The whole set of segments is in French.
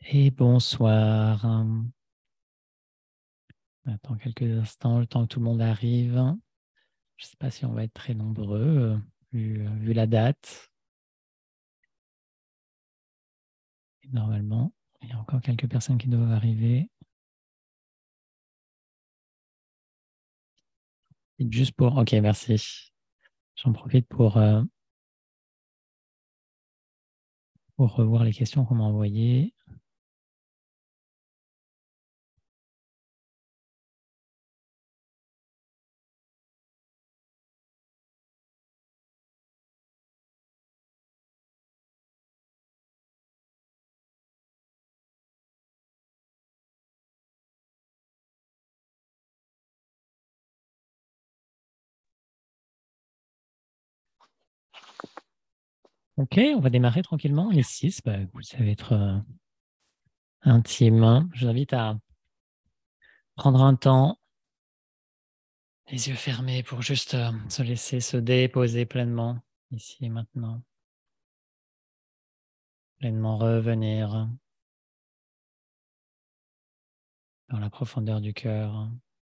Et bonsoir. On attend quelques instants, le temps que tout le monde arrive. Je ne sais pas si on va être très nombreux, vu la date. Et normalement, il y a encore quelques personnes qui doivent arriver. Et juste pour... Ok, merci. J'en profite pour revoir les questions qu'on m'a envoyées. Ok, on va démarrer tranquillement. Les 6, ça va être intime. Je vous invite à prendre un temps, les yeux fermés, pour juste se laisser se déposer pleinement, ici et maintenant. Pleinement revenir dans la profondeur du cœur.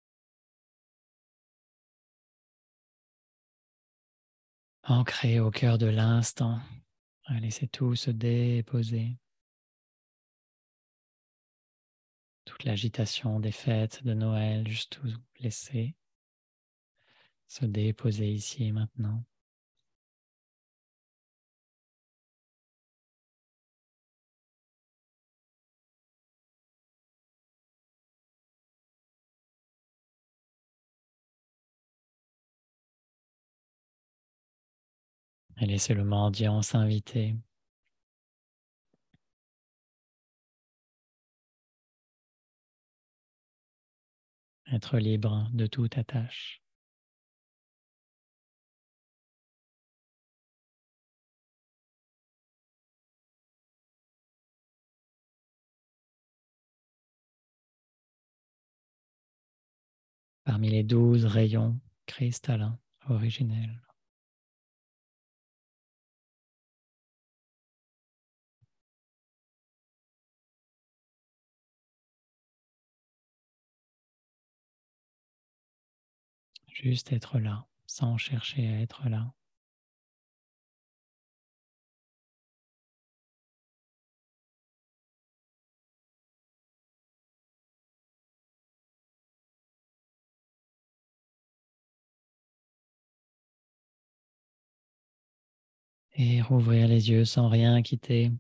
Ancré au cœur de l'instant. Laissez tout se déposer. Toute l'agitation des fêtes de Noël, juste tout laisser se déposer ici et maintenant. Et laissez le mendiant s'inviter. Être libre de toute attache. Parmi les 12 rayons cristallins originels. Juste être là, sans chercher à être là. Et rouvrir les yeux sans rien quitter.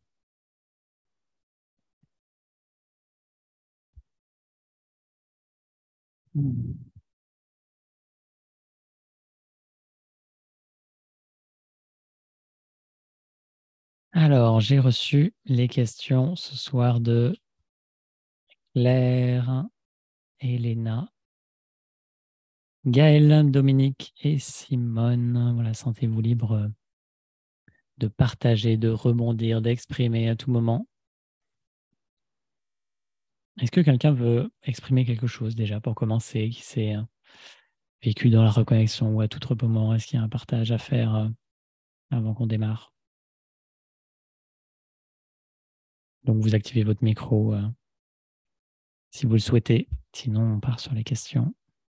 Alors, j'ai reçu les questions ce soir de Claire, Elena, Gaëlle, Dominique et Simone. Voilà, sentez-vous libre de partager, de rebondir, d'exprimer à tout moment. Est-ce que quelqu'un veut exprimer quelque chose déjà pour commencer, qui s'est vécu dans la reconnexion ou à tout autre moment? Est-ce qu'il y a un partage à faire avant qu'on démarre? Donc, vous activez votre micro si vous le souhaitez. Sinon, on part sur les questions.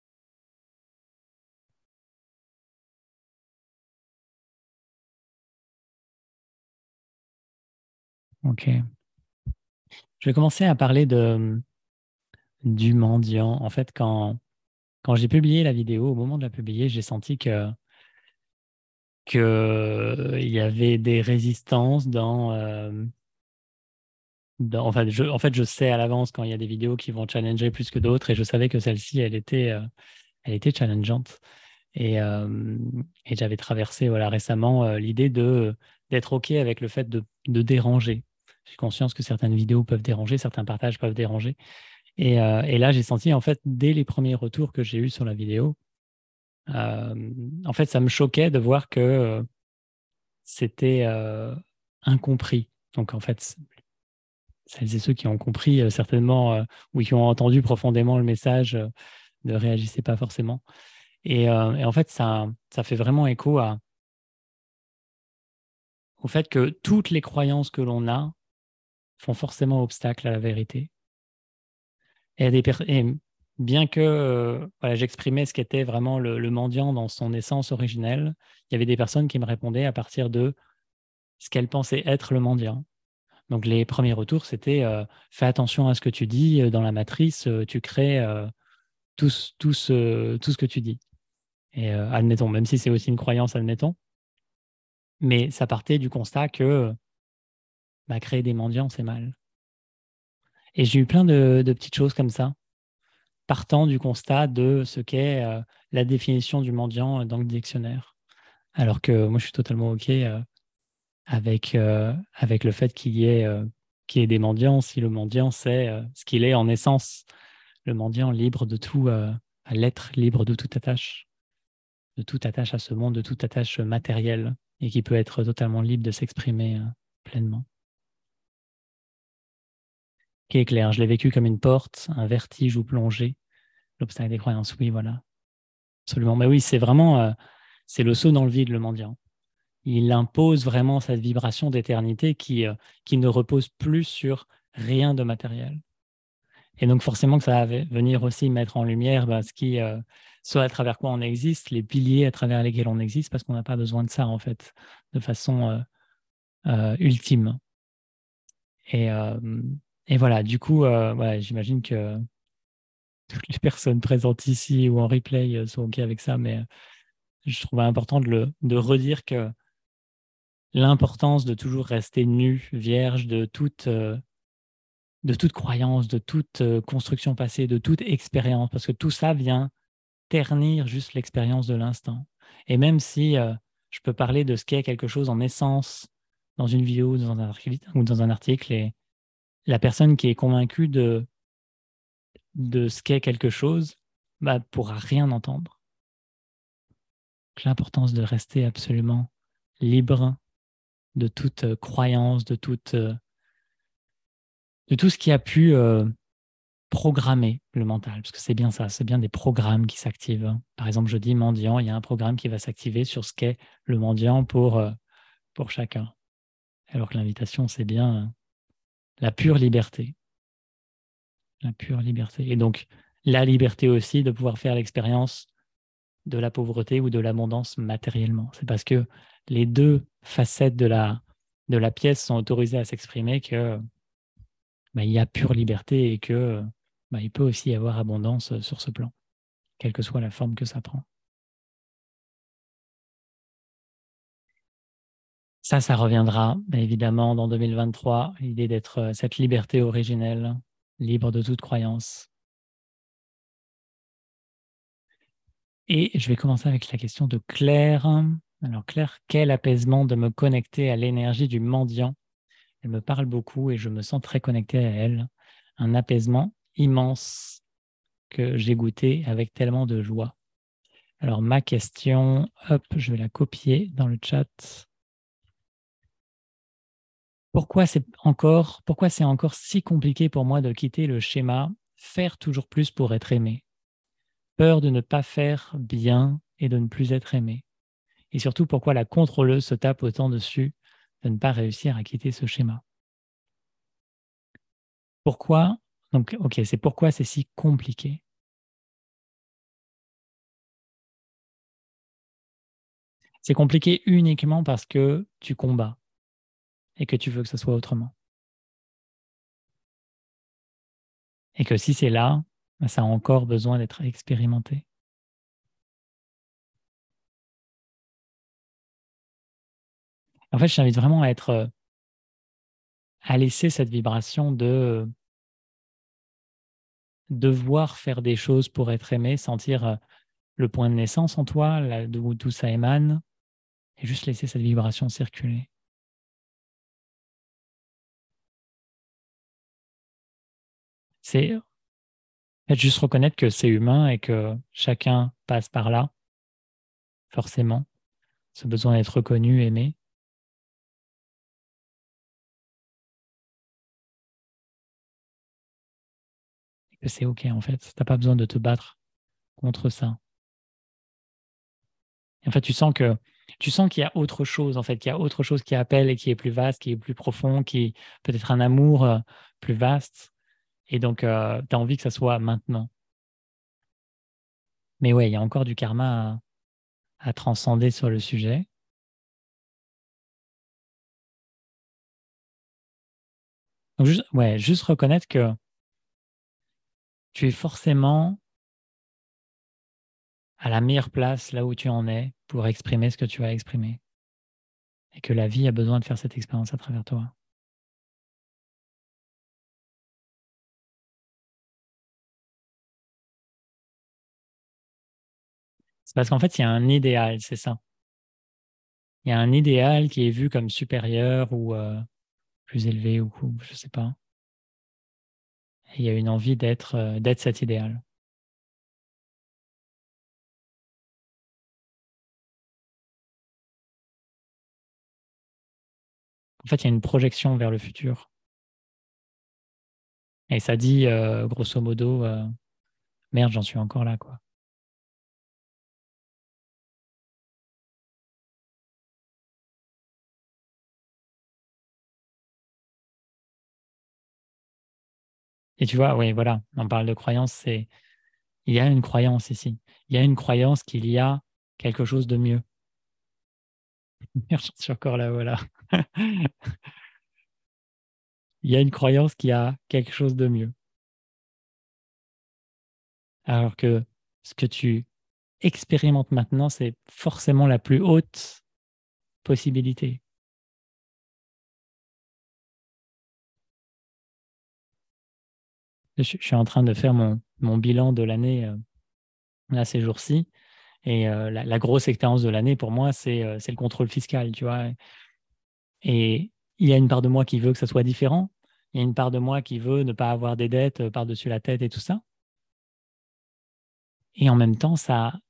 Ok. Je vais commencer à parler du mendiant. En fait, quand j'ai publié la vidéo, au moment de la publier, j'ai senti que il y avait des résistances en fait, je sais à l'avance quand il y a des vidéos qui vont challenger plus que d'autres, et je savais que celle-ci, elle était challengeante. Et, euh, et j'avais traversé voilà, récemment l'idée d'être OK avec le fait de déranger. J'ai conscience que certaines vidéos peuvent déranger, certains partages peuvent déranger. Et là, j'ai senti, en fait, dès les premiers retours que j'ai eus sur la vidéo, en fait, ça me choquait de voir que c'était incompris. Donc, en fait, celles et ceux qui ont compris certainement ou qui ont entendu profondément le message ne réagissaient pas forcément. Et en fait, ça fait vraiment écho au fait que toutes les croyances que l'on a font forcément obstacle à la vérité. Et, bien que voilà, j'exprimais ce qu'était vraiment le mendiant dans son essence originelle, il y avait des personnes qui me répondaient à partir de ce qu'elles pensaient être le mendiant. Donc les premiers retours, c'était fais attention à ce que tu dis, dans la matrice, tu crées tout ce que tu dis. Et admettons, même si c'est aussi une croyance, admettons, mais ça partait du constat que créer des mendiants, c'est mal. Et j'ai eu plein de petites choses comme ça, partant du constat de ce qu'est la définition du mendiant dans le dictionnaire. Alors que moi, je suis totalement OK avec le fait qu'il y ait des mendiants, si le mendiant, c'est ce qu'il est en essence. Le mendiant libre de tout, à l'être libre de toute attache à ce monde, de toute attache matérielle, et qui peut être totalement libre de s'exprimer pleinement. Qui est clair, je l'ai vécu comme une porte, un vertige ou plongée. L'obstacle des croyances, oui, voilà. Absolument. Mais oui, c'est vraiment, c'est le saut dans le vide, le mendiant. Il impose vraiment cette vibration d'éternité qui ne repose plus sur rien de matériel. Et donc forcément que ça va venir aussi mettre en lumière soit à travers quoi on existe, les piliers à travers lesquels on existe, parce qu'on n'a pas besoin de ça, en fait, de façon ultime. Et, euh, et voilà, du coup, voilà, j'imagine que toutes les personnes présentes ici ou en replay sont OK avec ça, mais je trouvais important de redire que l'importance de toujours rester nu, vierge de toute croyance, de toute construction passée, de toute expérience, parce que tout ça vient ternir juste l'expérience de l'instant. Et même si je peux parler de ce qu'est quelque chose en essence dans une vidéo ou dans un article, et la personne qui est convaincue de ce qu'est quelque chose pourra rien entendre. L'importance de rester absolument libre de toute croyance, de tout ce qui a pu programmer le mental, parce que c'est bien ça, c'est bien des programmes qui s'activent. Par exemple, je dis mendiant, il y a un programme qui va s'activer sur ce qu'est le mendiant pour chacun. Alors que l'invitation, c'est bien la pure liberté. La pure liberté. Et donc, la liberté aussi de pouvoir faire l'expérience de la pauvreté ou de l'abondance matériellement. C'est parce que les deux facettes de la pièce sont autorisées à s'exprimer que il y a pure liberté et que il peut aussi y avoir abondance sur ce plan, quelle que soit la forme que ça prend. Ça reviendra évidemment dans 2023, l'idée d'être cette liberté originelle, libre de toute croyance. Et je vais commencer avec la question de Claire. Alors Claire, quel apaisement de me connecter à l'énergie du mendiant. Elle me parle beaucoup et je me sens très connecté à elle. Un apaisement immense que j'ai goûté avec tellement de joie. Alors ma question, hop, je vais la copier dans le chat. Pourquoi c'est encore si compliqué pour moi de quitter le schéma faire toujours plus pour être aimé? Peur de ne pas faire bien et de ne plus être aimé. Et surtout, pourquoi la contrôleuse se tape autant dessus de ne pas réussir à quitter ce schéma? Pourquoi? Donc, ok, c'est pourquoi c'est si compliqué. C'est compliqué uniquement parce que tu combats et que tu veux que ça soit autrement. Et que si c'est là, ça a encore besoin d'être expérimenté. En fait, je t'invite vraiment à laisser cette vibration de devoir faire des choses pour être aimé, sentir le point de naissance en toi, d'où ça émane, et juste laisser cette vibration circuler. C'est juste reconnaître que c'est humain et que chacun passe par là, forcément, ce besoin d'être reconnu, aimé, et que c'est OK en fait. T'as pas besoin de te battre contre ça. Et en fait, tu sens que Tu sens qu'il y a autre chose, en fait, qu'il y a autre chose qui appelle et qui est plus vaste, qui est plus profond, qui est peut-être un amour plus vaste. Et donc, tu as envie que ça soit maintenant. Mais ouais, il y a encore du karma à transcender sur le sujet. Donc, juste reconnaître que tu es forcément à la meilleure place là où tu en es pour exprimer ce que tu vas exprimer. Et que la vie a besoin de faire cette expérience à travers toi. C'est parce qu'en fait, il y a un idéal, c'est ça. Il y a un idéal qui est vu comme supérieur ou plus élevé ou je sais pas. Et il y a une envie d'être cet idéal. En fait, il y a une projection vers le futur. Et ça dit, grosso modo, merde, j'en suis encore là, quoi. Et tu vois, oui, voilà, on parle de croyance, il y a une croyance ici. Il y a une croyance qu'il y a quelque chose de mieux. Merde, j'en suis encore là, voilà. Il y a une croyance qu'il y a quelque chose de mieux. Alors que ce que tu expérimentes maintenant, c'est forcément la plus haute possibilité. Je suis en train de faire mon bilan de l'année là ces jours-ci. Et la grosse expérience de l'année pour moi, c'est le contrôle fiscal, tu vois. Et il y a une part de moi qui veut que ça soit différent. Il y a une part de moi qui veut ne pas avoir des dettes par-dessus la tête et tout ça. Et en même temps,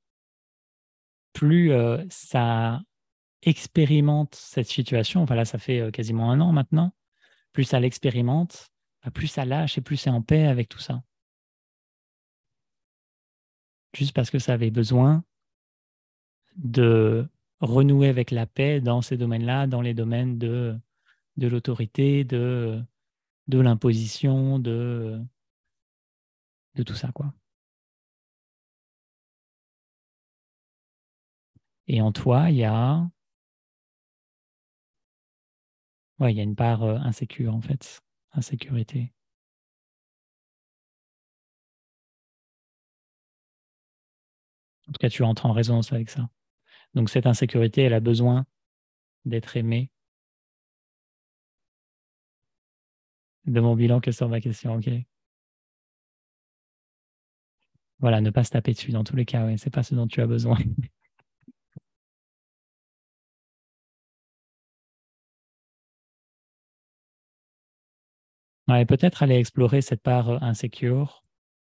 plus ça expérimente cette situation, enfin là, ça fait quasiment un an maintenant, plus ça l'expérimente, bah, plus ça lâche et plus c'est en paix avec tout ça. Juste parce que ça avait besoin de renouer avec la paix dans ces domaines-là, dans les domaines de l'autorité, de l'imposition, de tout ça, quoi. Et en toi, ouais, il y a une part insécure, en fait, insécurité. En tout cas, tu entres en résonance avec ça. Donc cette insécurité, elle a besoin d'être aimée. De mon bilan que sur ma question, ok. Voilà, ne pas se taper dessus dans tous les cas, ouais, c'est pas ce dont tu as besoin. Ouais, peut-être aller explorer cette part insécure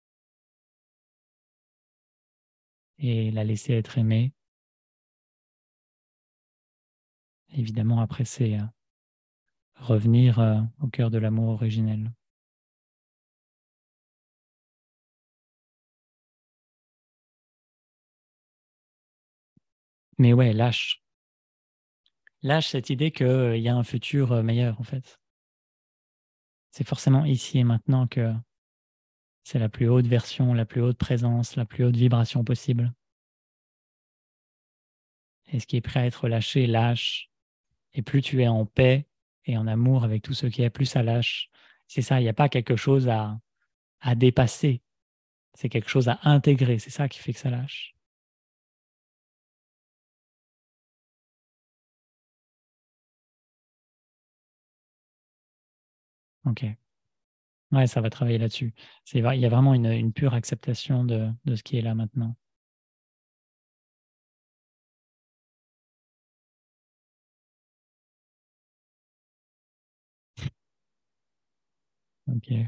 et la laisser être aimée. Évidemment, après, c'est revenir au cœur de l'amour originel. Mais ouais, lâche. Lâche cette idée qu'il y a un futur meilleur, en fait. C'est forcément ici et maintenant que c'est la plus haute version, la plus haute présence, la plus haute vibration possible. Et ce qui est prêt à être lâché, lâche. Et plus tu es en paix et en amour avec tout ce qui est, plus ça lâche. C'est ça, il n'y a pas quelque chose à dépasser. C'est quelque chose à intégrer. C'est ça qui fait que ça lâche. Ok. Ouais, ça va travailler là-dessus. Il y a vraiment une pure acceptation de ce qui est là maintenant. Ok.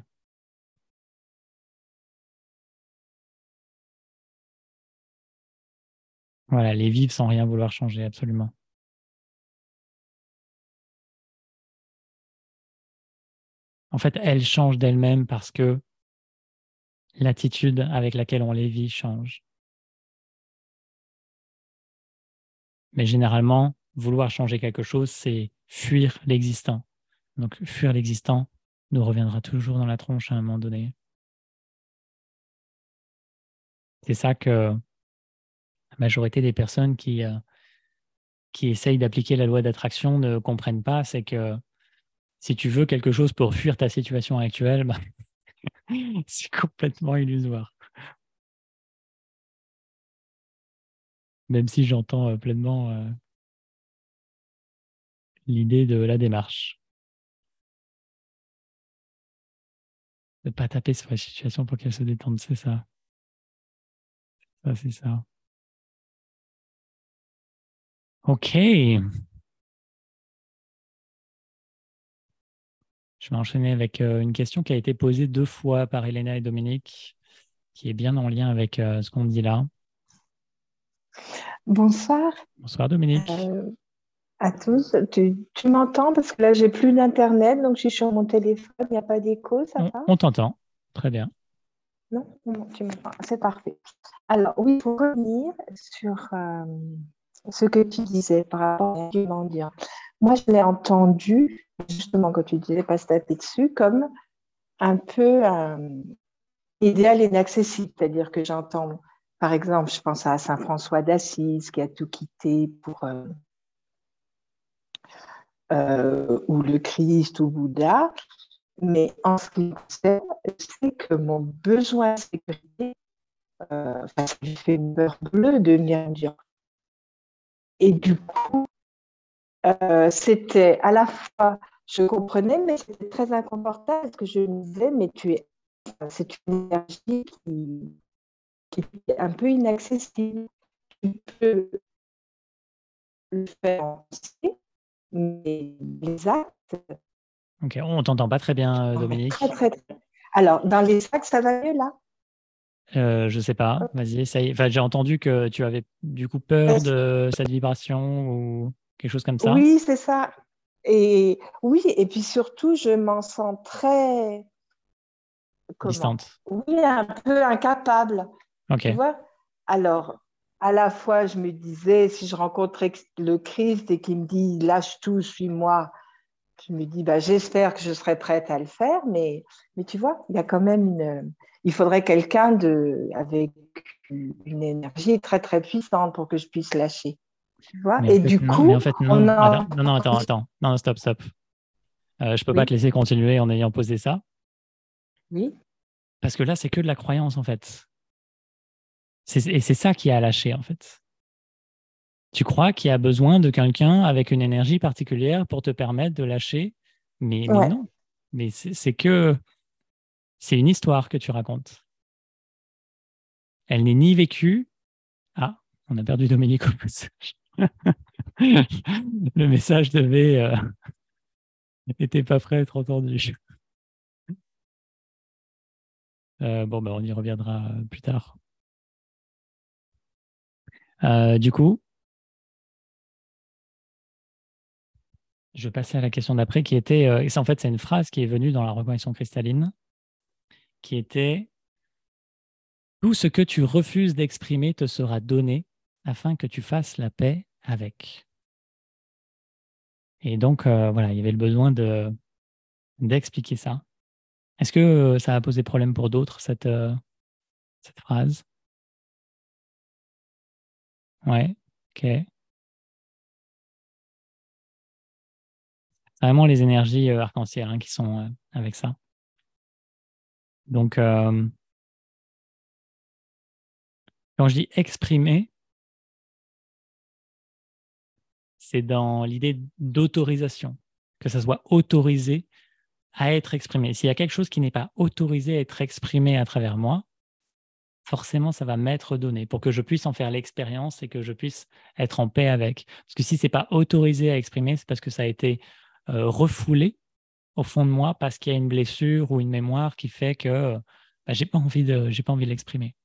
Voilà, les vivre sans rien vouloir changer, absolument. En fait, elles changent d'elles-mêmes parce que l'attitude avec laquelle on les vit change. Mais généralement, vouloir changer quelque chose, c'est fuir l'existant. Donc, fuir l'existant nous reviendra toujours dans la tronche à un moment donné. C'est ça que la majorité des personnes qui essayent d'appliquer la loi d'attraction ne comprennent pas, c'est que si tu veux quelque chose pour fuir ta situation actuelle, bah, c'est complètement illusoire. Même si j'entends pleinement l'idée de la démarche. De ne pas taper sur la situation pour qu'elle se détende, c'est ça. Ça, c'est ça. OK. Je vais enchaîner avec une question qui a été posée 2 fois par Elena et Dominique, qui est bien en lien avec ce qu'on dit là. Bonsoir Bonsoir Dominique. à tous. Tu m'entends parce que là, j'ai plus d'internet, donc je suis sur mon téléphone. Il n'y a pas d'écho, ça va? On t'entend. Très bien. Non, non, tu m'entends. C'est parfait. Alors, oui, pour revenir sur ce que tu disais par rapport à Dieu mendiant. Moi, je l'ai entendu, justement, quand tu disais pas se taper dessus, comme un peu idéal et inaccessible. C'est-à-dire que j'entends, par exemple, je pense à Saint François d'Assise qui a tout quitté pour ou le Christ ou Bouddha. Mais en ce qui me concerne, je sais que mon besoin de sécurité, ça lui fait une peur bleue de venir me dire. Et du coup, c'était à la fois, je comprenais, mais c'était très inconfortable parce que je me disais, mais c'est une énergie qui est un peu inaccessible. Tu peux le faire en pensée, mais les actes, OK, on t'entend pas très bien, très, Dominique. très, très. Alors, dans les actes, ça va mieux là? Je sais pas. Vas-y, essaye. Enfin, j'ai entendu que tu avais du coup peur de cette vibration ou quelque chose comme ça. Oui, c'est ça. Et oui, et puis surtout, je m'en sens très, comment? Distante. Oui, un peu incapable, tu OK. vois? Alors, à la fois, je me disais, si je rencontrais le Christ et qu'il me dit, lâche tout, suis-moi, je me dis, bah, j'espère que je serai prête à le faire, mais tu vois, il y a quand même il faudrait quelqu'un avec une énergie très, très puissante pour que je puisse lâcher, tu vois? Mais en Et fait, du non. Mais en coup, fait, on non. Attends, a, non, non, attends. Non, stop, stop. Je peux pas te oui, laisser continuer en ayant posé ça. oui, Parce que là, c'est que de la croyance, en fait. Et c'est ça qui a lâché, en fait. Tu crois qu'il y a besoin de quelqu'un avec une énergie particulière pour te permettre de lâcher, mais ouais. non. Mais c'est une histoire que tu racontes. Elle n'est ni vécue. Ah, on a perdu Dominique au passage. Le message n'était pas prêt à être entendu. Bon, ben, on y reviendra plus tard. Du coup, je vais passer à la question d'après qui était, et en fait, c'est une phrase qui est venue dans la reconnaissance cristalline, qui était: tout ce que tu refuses d'exprimer te sera donné afin que tu fasses la paix avec. Et donc, voilà, il y avait le besoin d'expliquer ça. Est-ce que ça a posé problème pour d'autres, cette phrase? Ouais, ok. C'est vraiment les énergies arc-en-ciel qui sont avec ça. Donc, quand je dis exprimer, c'est dans l'idée d'autorisation, que ça soit autorisé à être exprimé. S'il y a quelque chose qui n'est pas autorisé à être exprimé à travers moi, forcément, ça va m'être donné pour que je puisse en faire l'expérience et que je puisse être en paix avec. Parce que si c'est pas autorisé à exprimer, c'est parce que ça a été refoulé au fond de moi parce qu'il y a une blessure ou une mémoire qui fait que j'ai pas envie de l'exprimer.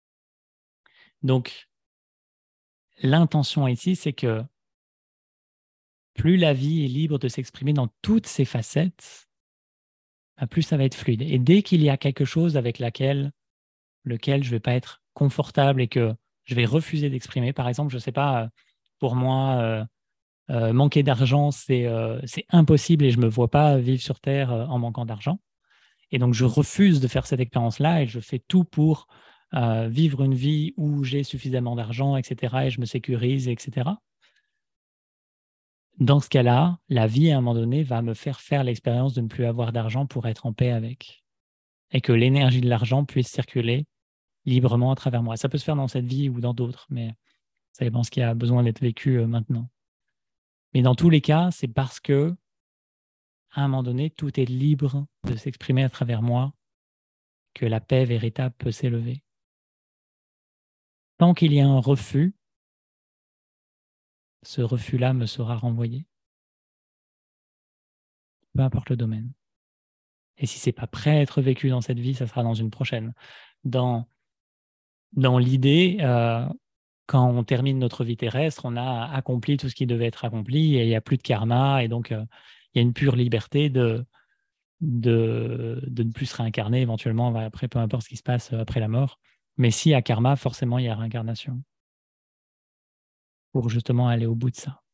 Donc, l'intention ici, c'est que plus la vie est libre de s'exprimer dans toutes ses facettes, plus ça va être fluide. Et dès qu'il y a quelque chose avec lequel je ne vais pas être confortable et que je vais refuser d'exprimer, par exemple, je ne sais pas, pour moi, manquer d'argent, c'est impossible et je ne me vois pas vivre sur Terre en manquant d'argent. Et donc, je refuse de faire cette expérience-là et je fais tout pour vivre une vie où j'ai suffisamment d'argent, etc. et je me sécurise, etc. Dans ce cas-là, la vie, à un moment donné, va me faire faire l'expérience de ne plus avoir d'argent pour être en paix avec. Et que l'énergie de l'argent puisse circuler librement à travers moi. Ça peut se faire dans cette vie ou dans d'autres, mais ça dépend ce qui a besoin d'être vécu maintenant. Mais dans tous les cas, c'est parce que, à un moment donné, tout est libre de s'exprimer à travers moi que la paix véritable peut s'élever. Tant qu'il y a un refus, ce refus-là me sera renvoyé. Peu importe le domaine. Et si c'est pas prêt à être vécu dans cette vie, ça sera dans une prochaine. Dans l'idée, quand on termine notre vie terrestre, on a accompli tout ce qui devait être accompli et il n'y a plus de karma. Et donc, il y a une pure liberté de ne plus se réincarner éventuellement, après, peu importe ce qui se passe après la mort. Mais s'il y a karma, forcément, il y a réincarnation pour justement aller au bout de ça.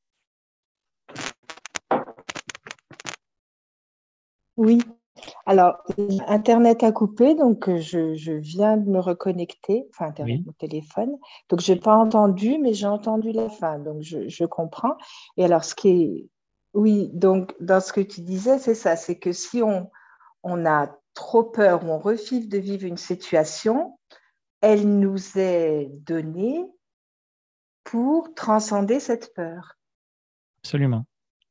Oui. Alors, Internet a coupé, donc je viens de me reconnecter, enfin Internet, Oui. mon téléphone. Donc, je n'ai pas entendu, mais j'ai entendu la fin, donc je comprends. Et alors, oui, donc dans ce que tu disais, c'est ça, c'est que si on a trop peur ou on refuse de vivre une situation, elle nous est donnée pour transcender cette peur. Absolument.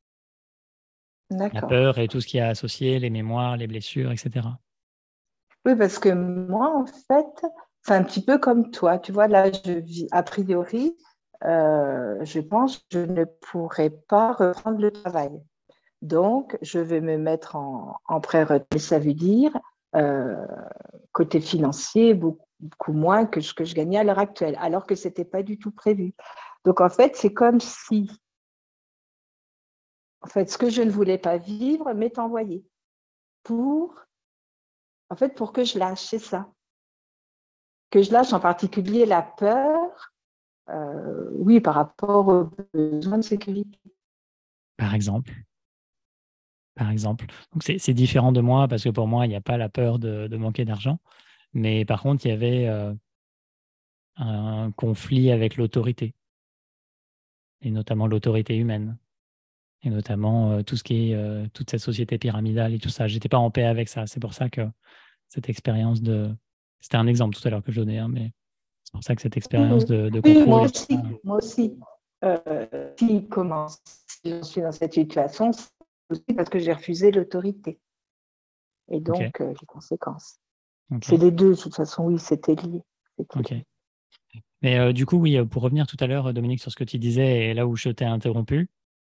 La D'accord. peur et tout ce qui est associé, les mémoires, les blessures, etc. Oui, parce que moi, en fait, c'est un petit peu comme toi. Tu vois, là, je vis, a priori, je pense que je ne pourrais pas reprendre le travail. Donc, je vais me mettre en pré-retraite. Ça veut dire, euh, côté financier, beaucoup moins que ce que je gagnais à l'heure actuelle, alors que ce n'était pas du tout prévu. Donc, en fait, c'est comme si, en fait, ce que je ne voulais pas vivre m'est envoyé pour, pour que je lâche, c'est ça. Que je lâche en particulier la peur, oui, par rapport aux besoins de sécurité. Par exemple. Donc, c'est différent de moi parce que pour moi, il n'y a pas la peur de manquer d'argent. Mais par contre, il y avait un conflit avec l'autorité, et notamment l'autorité humaine, et notamment tout ce qui est toute cette société pyramidale et tout ça. J'étais pas en paix avec ça. C'est pour ça que cette expérience de... C'était un exemple tout à l'heure que je donnais, hein, mais c'est pour ça que cette expérience de Oui, contrôle et tout ça... moi aussi. Si commence, si je suis dans cette situation, c'est aussi parce que j'ai refusé l'autorité et Ok, donc les conséquences. ok, C'est les deux, de toute façon, oui, c'était lié. ok. Mais du coup, oui, pour revenir tout à l'heure, Dominique, sur ce que tu disais et là où je t'ai interrompu,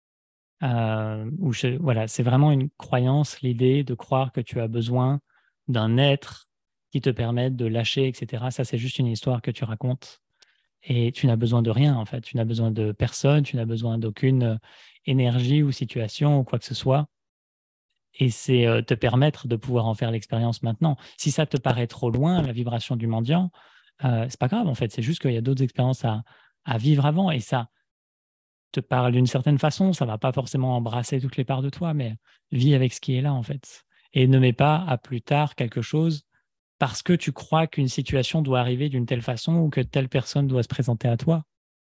voilà, c'est vraiment une croyance, l'idée de croire que tu as besoin d'un être qui te permette de lâcher, etc. Ça, c'est juste une histoire que tu racontes. Et tu n'as besoin de rien, en fait. Tu n'as besoin de personne, tu n'as besoin d'aucune énergie ou situation ou quoi que ce soit. Et c'est te permettre de pouvoir en faire l'expérience maintenant. Si ça te paraît trop loin, la vibration du mendiant, c'est pas grave, en fait. C'est juste qu'il y a d'autres expériences à vivre avant. Et ça te parle d'une certaine façon. Ça va pas forcément embrasser toutes les parts de toi, mais vis avec ce qui est là, en fait. Et ne mets pas à plus tard quelque chose parce que tu crois qu'une situation doit arriver d'une telle façon ou que telle personne doit se présenter à toi.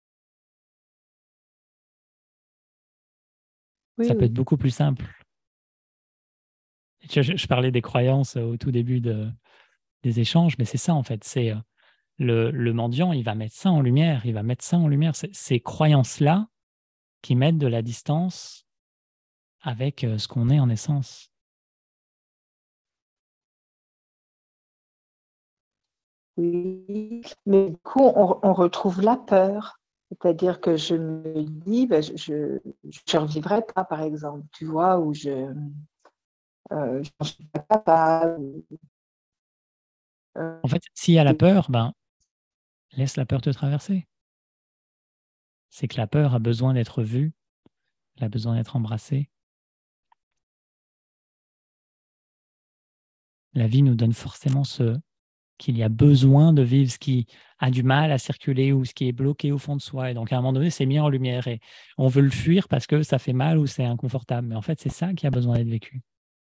Oui, Ça peut être oui. beaucoup plus simple. Et je parlais des croyances au tout début des échanges, mais c'est ça, en fait. C'est le mendiant, il va mettre ça en lumière. Il va mettre ça en lumière. Ces croyances-là qui mettent de la distance avec ce qu'on est en essence. Oui, mais du coup, on retrouve la peur. C'est-à-dire que je me dis, ben, je ne revivrai pas, par exemple, tu vois, ou je n'en suis pas capable. Euh, En fait, s'il y a la peur, ben, laisse la peur te traverser. C'est que la peur a besoin d'être vue, elle a besoin d'être embrassée. La vie nous donne forcément qu'il y a besoin de vivre ce qui a du mal à circuler ou ce qui est bloqué au fond de soi. Et donc, à un moment donné, c'est mis en lumière et on veut le fuir parce que ça fait mal ou c'est inconfortable. Mais en fait, c'est ça qui a besoin d'être vécu.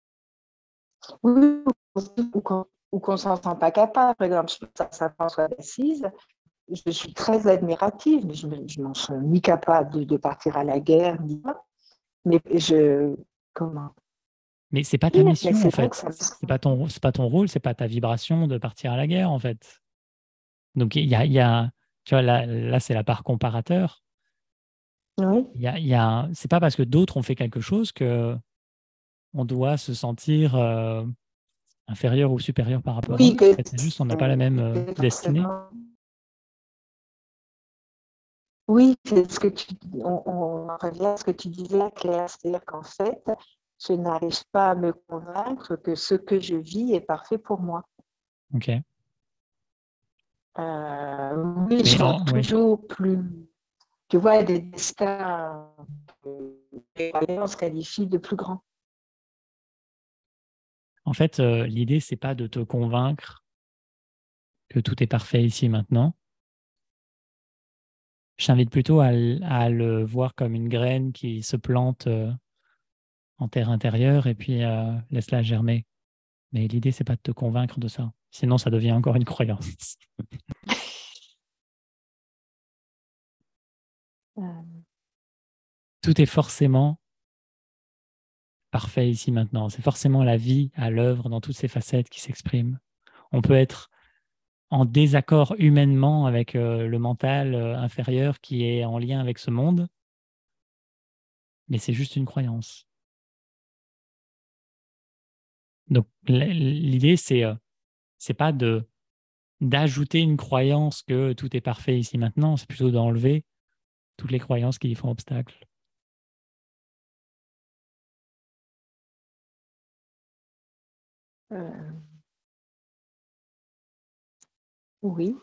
Oui, ou qu'on ne s'en sent pas capable. Par exemple, Saint-François d'Assise, je suis très admirative, mais je n'en suis ni capable de partir à la guerre, ni mais comment Mais c'est pas ta dire, mais mission, en c'est vrai que fait. ça me C'est pas ton rôle, c'est pas ta vibration de partir à la guerre, en fait. Donc, tu vois, là c'est la part comparateur. oui, C'est pas parce que d'autres ont fait quelque chose que on doit se sentir inférieur ou supérieur par rapport à oui, eux. En fait, c'est juste on n'a pas la même que destinée. forcément. Oui, c'est ce que on en revient à ce que tu disais, Claire, c'est-à-dire qu'en fait, je n'arrive pas à me convaincre que ce que je vis est parfait pour moi. Ok. Oui, je vois Oui. toujours plus, tu vois, des destins que les croyants se qualifient de plus grands. En fait, l'idée, c'est pas de te convaincre que tout est parfait ici et maintenant. Je t'invite plutôt à le voir comme une graine qui se plante en terre intérieure et puis laisse-la germer. Mais l'idée, c'est pas de te convaincre de ça. Sinon, ça devient encore une croyance. Euh, Tout est forcément parfait ici maintenant. C'est forcément la vie à l'œuvre dans toutes ses facettes qui s'expriment. On peut être en désaccord humainement avec le mental inférieur qui est en lien avec ce monde, mais c'est juste une croyance. Donc l'idée, c'est pas d'ajouter une croyance que tout est parfait ici maintenant, c'est plutôt d'enlever toutes les croyances qui y font obstacle. euh, oui,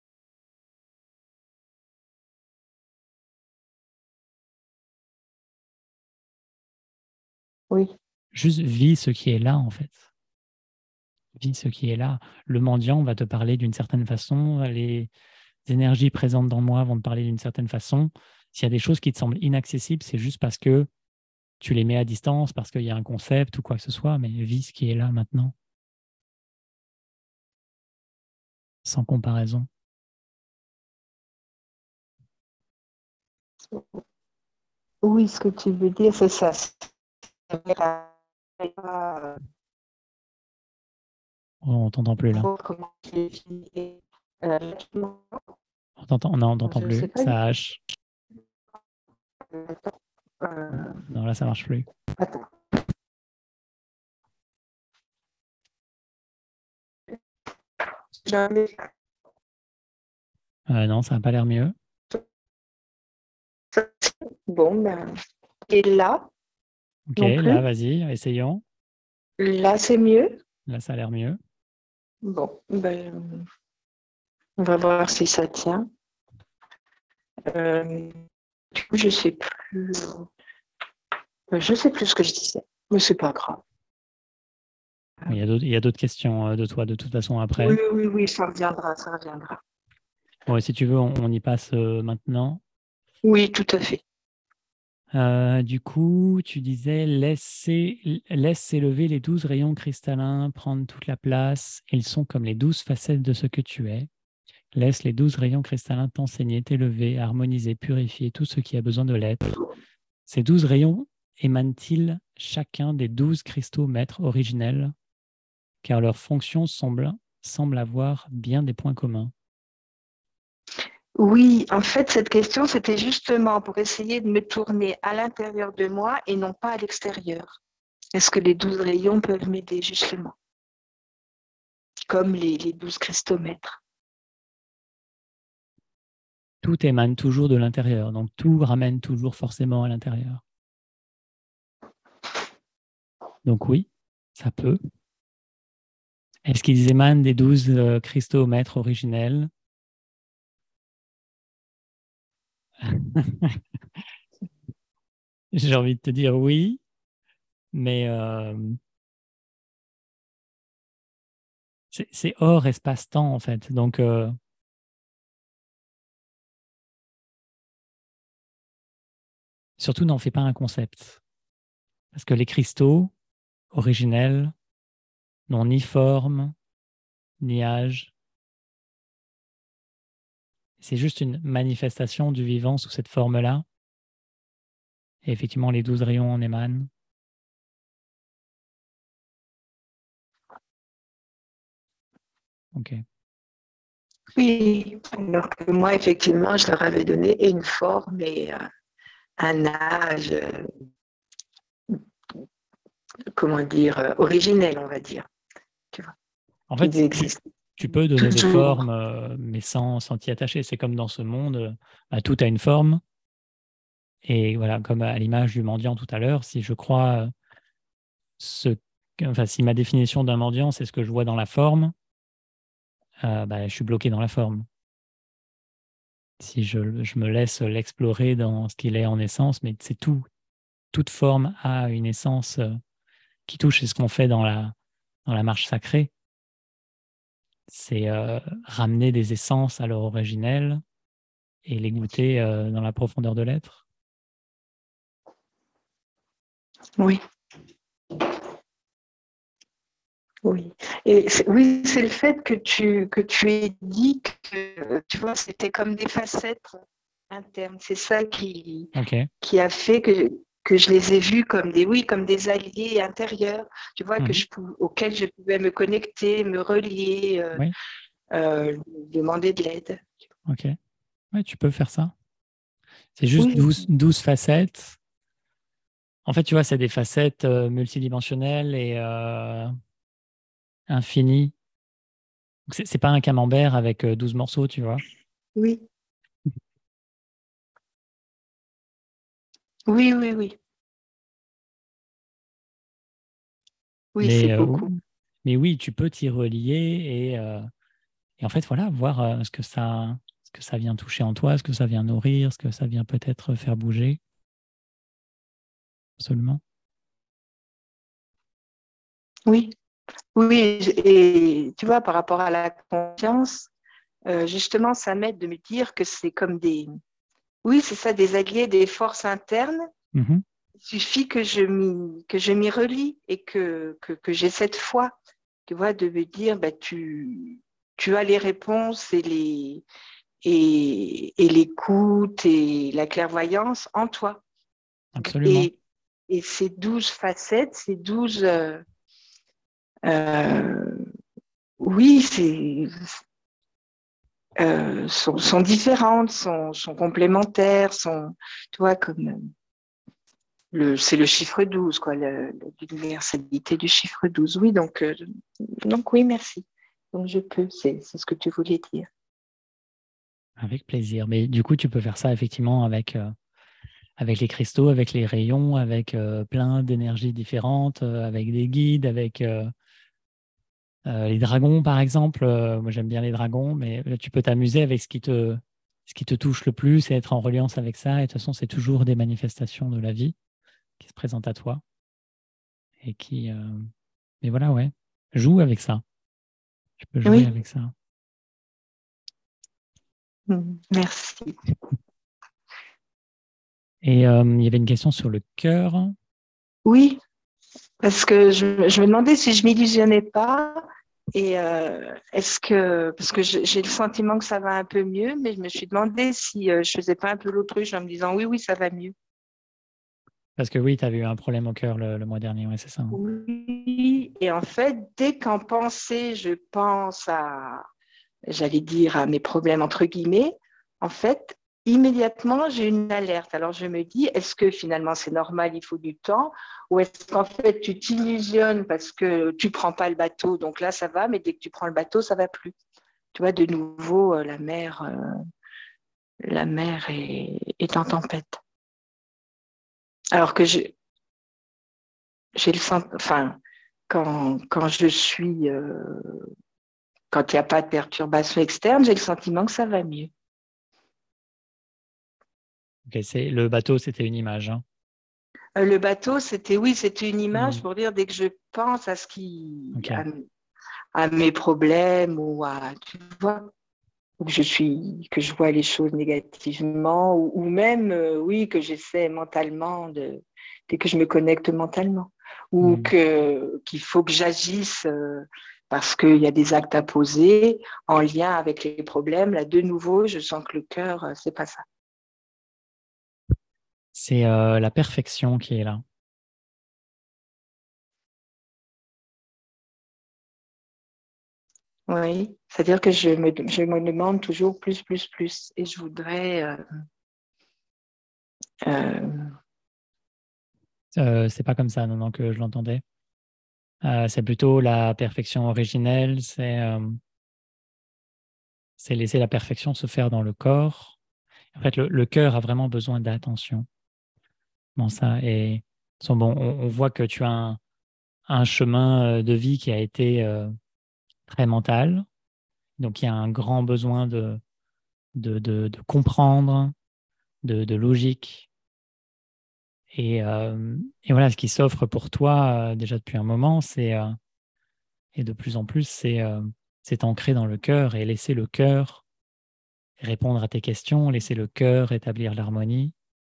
oui. Juste vis ce qui est là, en fait. Vis ce qui est là. Le mendiant va te parler d'une certaine façon, les énergies présentes dans moi vont te parler d'une certaine façon. S'il y a des choses qui te semblent inaccessibles, c'est juste parce que tu les mets à distance, parce qu'il y a un concept ou quoi que ce soit, mais vis ce qui est là maintenant, sans comparaison. Oui, ce que tu veux dire, c'est ça. Oh, on t'entend plus là. Comment je vis. Euh, On t'entend je ne sais plus. pas du Ça tout. hache. Euh, Non, là, ça marche plus. attends. Non, ça n'a pas l'air mieux. Bon, ben, et là, Ok, non là, plus. vas-y, essayons. Là, c'est mieux. Là, ça a l'air mieux. Bon, ben, on va voir si ça tient. Euh, du coup, je sais plus ce que je disais, mais c'est pas grave. Il y a il y a d'autres questions de toi de toute façon Oui, après. oui, oui, ça reviendra, ça reviendra. Bon, et si tu veux, on y passe maintenant. Oui, tout à fait. Du coup, tu disais laisse s'élever les 12 rayons cristallins, prendre toute la place. Ils sont comme les 12 facettes de ce que tu es. Laisse les 12 rayons cristallins t'enseigner, t'élever, harmoniser, purifier tout ce qui a besoin de l'être. Ces 12 rayons émanent-ils chacun des 12 cristaux maîtres originels, car leurs fonctions semblent avoir bien des points communs. Oui, en fait, cette question, c'était justement pour essayer de me tourner à l'intérieur de moi et non pas à l'extérieur. Est-ce que les 12 rayons peuvent m'aider justement, comme les 12 cristomètres? Tout émane toujours de l'intérieur, donc tout ramène toujours forcément à l'intérieur. Donc oui, ça peut. Est-ce qu'ils émanent des 12 cristaux maîtres originels? J'ai envie de te dire oui, mais c'est hors espace-temps, en fait. Donc, surtout, n'en fais pas un concept. Parce que les cristaux originels n'ont ni forme, ni âge. C'est juste une manifestation du vivant sous cette forme-là. Et effectivement, les 12 rayons en émanent. Ok. Oui, alors que moi, effectivement, je leur avais donné une forme et un âge, comment dire, originel, on va dire, tu vois, En qu'ils fait, existent tu peux donner des formes, toujours. mais sans t'y attacher. C'est comme dans ce monde, bah, tout a une forme. Et voilà, comme à l'image du mendiant tout à l'heure, si je crois enfin, si ma définition d'un mendiant, c'est ce que je vois dans la forme, bah, je suis bloqué dans la forme. Si je me laisse l'explorer dans ce qu'il est en essence, mais c'est tout. Toute forme a une essence qui touche. C'est ce qu'on fait dans la marche sacrée. C'est ramener des essences à leur originel et les goûter dans la profondeur de l'être. Oui, oui. Et oui, c'est le fait que tu aies dit que, tu vois, c'était comme des facettes internes. C'est ça Ok. qui a fait que je les ai vus comme comme des alliés intérieurs, tu vois, Mhm. auxquels je pouvais me connecter, me relier, Oui, demander de l'aide. ok. Ouais, tu peux faire ça. C'est juste Oui, 12 facettes. En fait, tu vois, c'est des facettes multidimensionnelles et infinies. Donc, c'est pas un camembert avec 12 morceaux, tu vois. oui, oui, oui, oui. Oui, c'est Mais, beaucoup. mais oui, tu peux t'y relier et en fait, voilà, voir ce que ça vient toucher en toi, ce que ça vient nourrir, ce que ça vient peut-être faire bouger, absolument. Oui, oui. Et tu vois, par rapport à la confiance, justement, ça m'aide de me dire que c'est comme oui, c'est ça, des alliés, des forces internes. Mhm. Il suffit que je m'y relie et que j'ai cette foi, tu vois, de me dire, bah, tu as les réponses et l'écoute et la clairvoyance en toi. Absolument. Et, et ces 12 facettes, ces 12, oui, sont différentes, sont complémentaires, tu vois, comme c'est le chiffre 12, quoi, l'universalité du chiffre 12. Oui, donc oui, merci. Donc je peux, c'est ce que tu voulais dire. Avec plaisir. Mais du coup, tu peux faire ça effectivement avec les cristaux, avec les rayons, avec plein d'énergies différentes, avec des guides, avec les dragons, par exemple. Moi, j'aime bien les dragons, mais là, tu peux t'amuser avec ce qui te touche le plus et être en reliance avec ça. Et de toute façon, c'est toujours des manifestations de la vie qui se présentent à toi et qui. Mais voilà, ouais. Joue avec ça. Tu peux jouer Oui, avec ça. merci. Et il y avait une question sur le cœur. Oui, parce que je me demandais si je m'illusionnais pas. Et parce que j'ai le sentiment que ça va un peu mieux, mais je me suis demandé si je faisais pas un peu l'autruche en me disant oui, oui, ça va mieux. Parce que oui, tu avais eu un problème au cœur le mois dernier, ouais, c'est ça, hein. Oui, et en fait, dès qu'en pensée, je pense j'allais dire, à mes problèmes entre guillemets, en fait, immédiatement, j'ai une alerte. Alors je me dis, est-ce que finalement c'est normal, il faut du temps, ou est-ce qu'en fait tu t'illusionnes parce que tu prends pas le bateau, donc là ça va, mais dès que tu prends le bateau, ça va plus. Tu vois, de nouveau, la mer est en tempête. Alors que j'ai le sens, enfin, quand je suis, quand il n'y a pas de perturbation externe, j'ai le sentiment que ça va mieux. Ok, le bateau, c'était une image, hein. Le bateau, c'était une image Hmm. pour dire dès que je pense à ce qui, Ok. à mes problèmes ou à, tu vois, ou que je vois les choses négativement ou même, oui, que j'essaie mentalement dès que je me connecte mentalement ou qu'il faut que j'agisse parce qu'il y a des actes à poser en lien avec les problèmes. Là, de nouveau, je sens que le cœur, c'est pas ça. C'est la perfection qui est là. Oui, c'est-à-dire que je me demande toujours plus, plus, plus. Et je voudrais... C'est pas comme ça, non, non, que je l'entendais. C'est plutôt la perfection originelle, c'est laisser la perfection se faire dans le corps. En fait, le cœur a vraiment besoin d'attention. Bon, ça, et bon, on voit que tu as un chemin de vie qui a été très mental. Donc, il y a un grand besoin de comprendre, de logique. Et voilà, ce qui s'offre pour toi déjà depuis un moment, et de plus en plus, c'est ancré dans le cœur et laisser le cœur répondre à tes questions, laisser le cœur établir l'harmonie.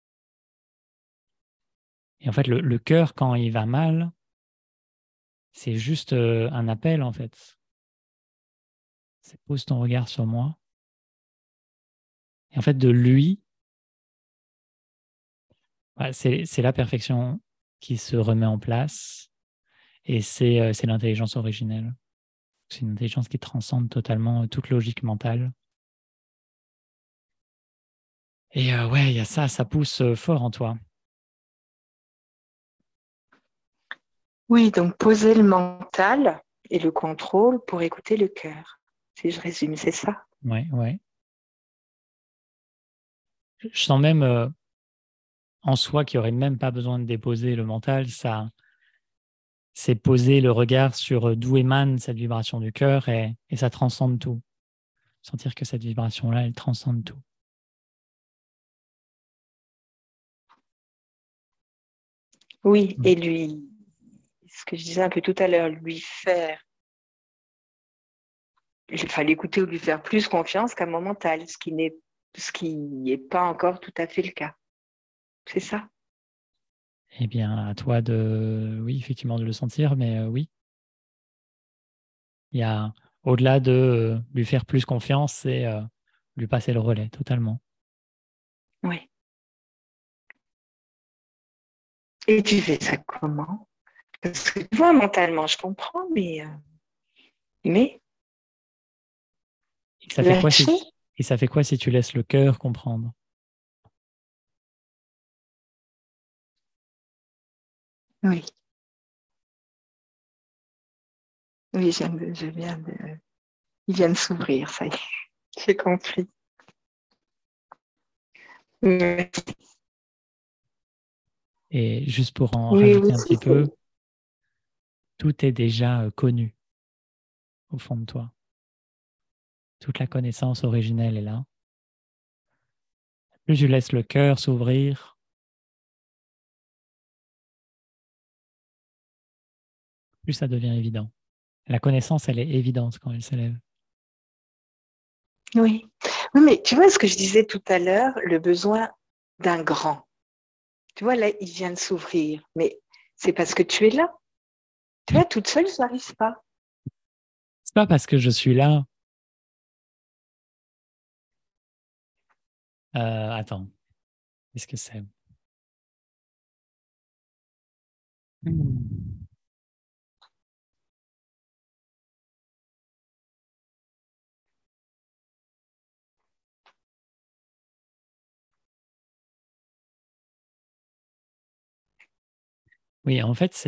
Et en fait, le cœur, quand il va mal, c'est juste un appel, en fait. C'est pose ton regard sur moi. Et en fait, de lui, voilà, c'est la perfection qui se remet en place. Et c'est l'intelligence originelle. C'est une intelligence qui transcende totalement toute logique mentale. Et ouais, il y a ça pousse fort en toi. Oui, donc poser le mental et le contrôle pour écouter le cœur. Si je résume, c'est ça. Ouais, ouais. Je sens même en soi qu'il n'y aurait même pas besoin de déposer le mental. C'est poser le regard sur d'où émane cette vibration du cœur et ça transcende tout. Sentir que cette vibration-là, elle transcende tout. Oui, Mm. et lui, ce que je disais un peu tout à l'heure, lui faire, il fallait écouter ou lui faire plus confiance qu'à mon mental, ce qui n'est pas encore tout à fait le cas. C'est ça. Eh bien, à toi oui, effectivement, de le sentir, mais oui, il y a, au-delà de lui faire plus confiance, c'est lui passer le relais totalement. Oui. Et tu fais ça comment? Parce que tu vois, mentalement, je comprends, mais Et ça fait quoi lâcher, et ça fait quoi si tu laisses le cœur comprendre? oui. Oui, il vient de s'ouvrir, ça y est. J'ai compris. Oui, Et juste pour en oui, rajouter oui, un petit peu, tout est déjà connu au fond de toi. Toute la connaissance originelle est là. Plus tu laisses le cœur s'ouvrir, plus ça devient évident. La connaissance, elle est évidente quand elle s'élève. oui. Oui, mais tu vois ce que je disais tout à l'heure, le besoin d'un grand. Tu vois, là, il vient de s'ouvrir, mais c'est parce que tu es là. Tu vois, toute seule, je n'arrive pas. C'est pas parce que je suis là. Attends, qu'est-ce que c'est? Hmm. Oui, en fait,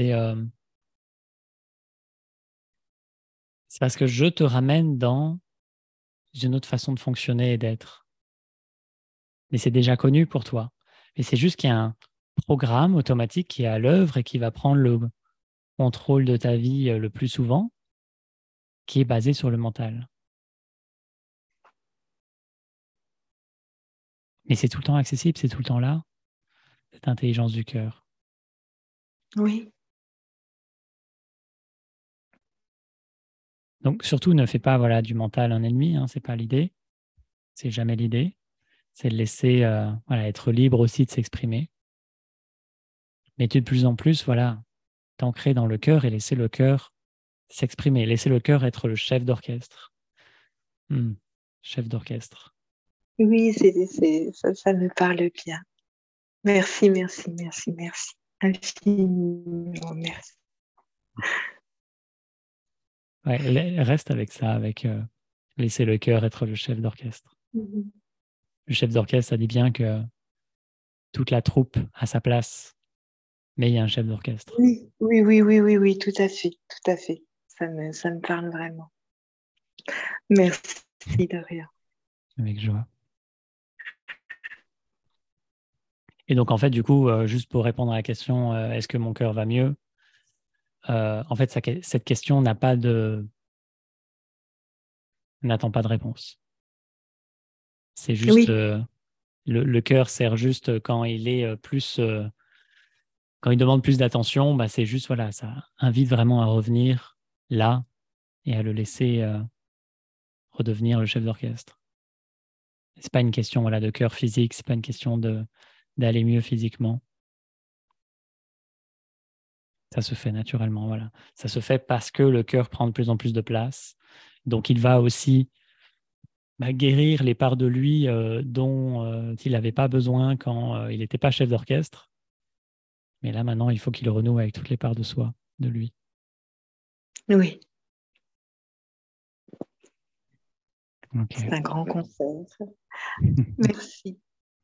c'est parce que je te ramène dans une autre façon de fonctionner et d'être. Mais c'est déjà connu pour toi. Mais c'est juste qu'il y a un programme automatique qui est à l'œuvre et qui va prendre le contrôle de ta vie le plus souvent, qui est basé sur le mental. Mais c'est tout le temps accessible, c'est tout le temps là, cette intelligence du cœur. Oui. Donc, surtout, ne fais pas du mental un ennemi, hein, c'est pas l'idée. C'est jamais l'idée. C'est de laisser être libre aussi de s'exprimer. Mais de plus en plus, t'ancrer dans le cœur et laisser le cœur s'exprimer. Laisser le cœur être le chef d'orchestre. Chef d'orchestre. Oui, ça me parle bien. Merci, merci, merci, merci. Infiniment, merci. Ouais, reste avec ça, avec laisser le cœur être le chef d'orchestre. Le chef d'orchestre, ça dit bien que toute la troupe a sa place, mais il y a un chef d'orchestre. Oui, oui, oui, oui, oui, oui, tout à fait, tout à fait. Ça me parle vraiment. Merci de rien. Avec joie. Et donc, en fait, du coup, juste pour répondre à la question, est-ce que mon cœur va mieux? En fait, cette question n'attend pas de réponse. C'est juste, Oui, le cœur sert juste quand quand il demande plus d'attention, c'est juste, ça invite vraiment à revenir là et à le laisser redevenir le chef d'orchestre. C'est pas une question de cœur physique, c'est pas une question d'aller mieux physiquement. Ça se fait naturellement, voilà. Ça se fait parce que le cœur prend de plus en plus de place. Donc, il va aussi guérir les parts de lui dont il n'avait pas besoin quand il n'était pas chef d'orchestre. Mais là, maintenant, il faut qu'il renoue avec toutes les parts de soi, de lui. oui, Ok. c'est un grand conseil. Merci.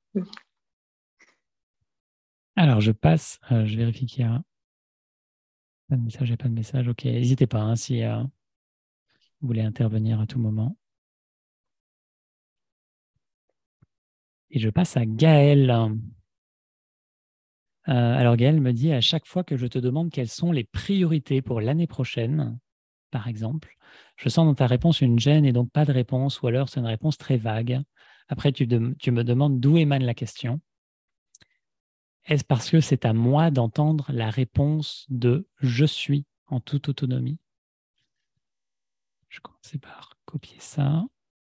Alors, je passe. Je vérifie qu'il y a pas de message, il n'y a pas de message. Ok, n'hésitez pas si vous voulez intervenir à tout moment. Et je passe à Gaël. Alors, Gaël me dit, à chaque fois que je te demande quelles sont les priorités pour l'année prochaine, par exemple, je sens dans ta réponse une gêne et donc pas de réponse, ou alors c'est une réponse très vague. Après, tu me demandes d'où émane la question. Est-ce parce que c'est à moi d'entendre la réponse de je suis en toute autonomie? Je commence par copier ça.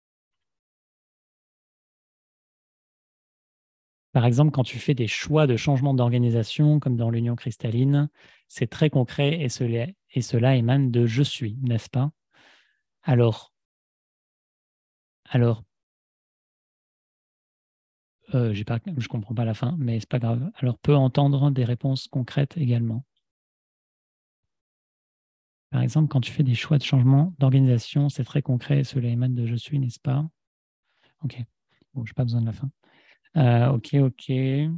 Par exemple, quand tu fais des choix de changement d'organisation, comme dans l'Union cristalline, c'est très concret et cela émane de je suis, n'est-ce pas? Alors, alors je comprends pas la fin, mais c'est pas grave. Alors, peut entendre des réponses concrètes également. Par exemple, quand tu fais des choix de changement d'organisation, c'est très concret, cela émane de je suis, n'est-ce pas? Ok. Bon, je n'ai pas besoin de la fin. Ok, ok.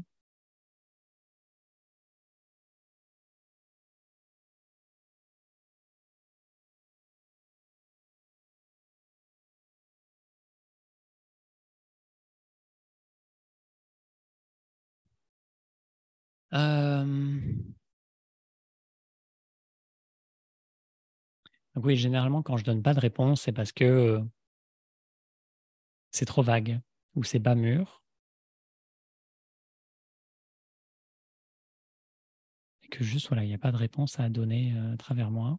Donc oui, généralement, quand je donne pas de réponse, c'est parce que c'est trop vague ou c'est pas mûr et que juste, il n'y a pas de réponse à donner à travers moi.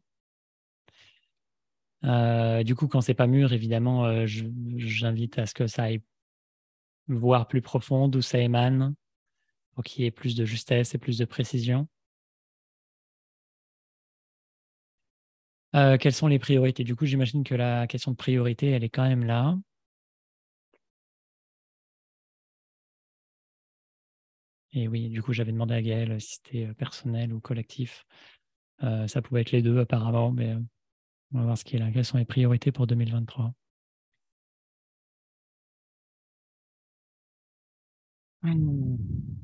Du coup, quand c'est pas mûr, évidemment, j'invite à ce que ça aille voir plus profond d'où ça émane pour qu'il y ait plus de justesse et plus de précision. Quelles sont les priorités? Du coup, j'imagine que la question de priorité, elle est quand même là. Et oui, du coup, j'avais demandé à Gaël si c'était personnel ou collectif. Ça pouvait être les deux apparemment, mais on va voir ce qui est là. Quelles sont les priorités pour 2023? Hmm.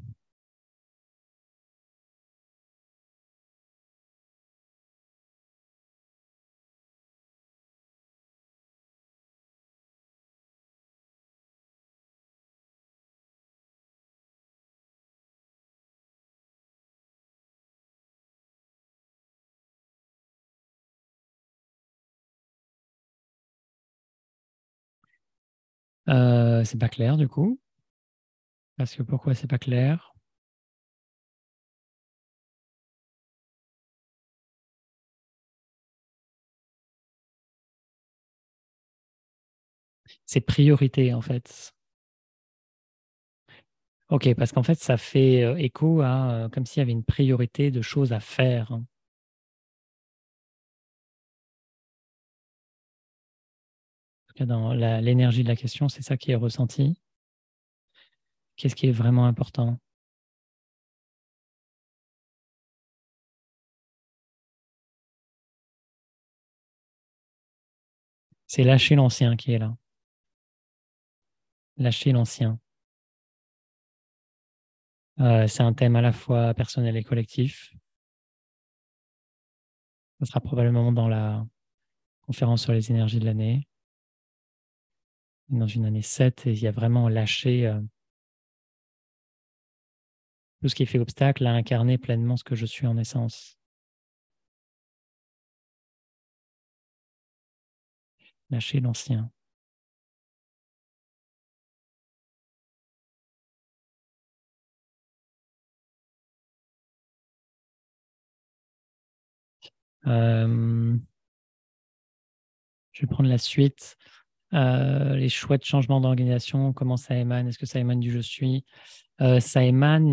C'est pas clair du coup. Parce que pourquoi c'est pas clair? C'est priorité, en fait. Ok, parce qu'en fait, ça fait écho à comme s'il y avait une priorité de choses à faire. En tout cas, dans l'énergie de la question, c'est ça qui est ressenti. Qu'est-ce qui est vraiment important? C'est lâcher l'ancien qui est là. Lâcher l'ancien. C'est un thème à la fois personnel et collectif. Ce sera probablement dans la conférence sur les énergies de l'année. Dans une année 7, il y a vraiment lâché tout ce qui fait obstacle à incarner pleinement ce que je suis en essence. Lâcher l'ancien. Je vais prendre la suite. Les chouettes changements d'organisation, comment ça émane? Est-ce que ça émane du je suis? Ça émane.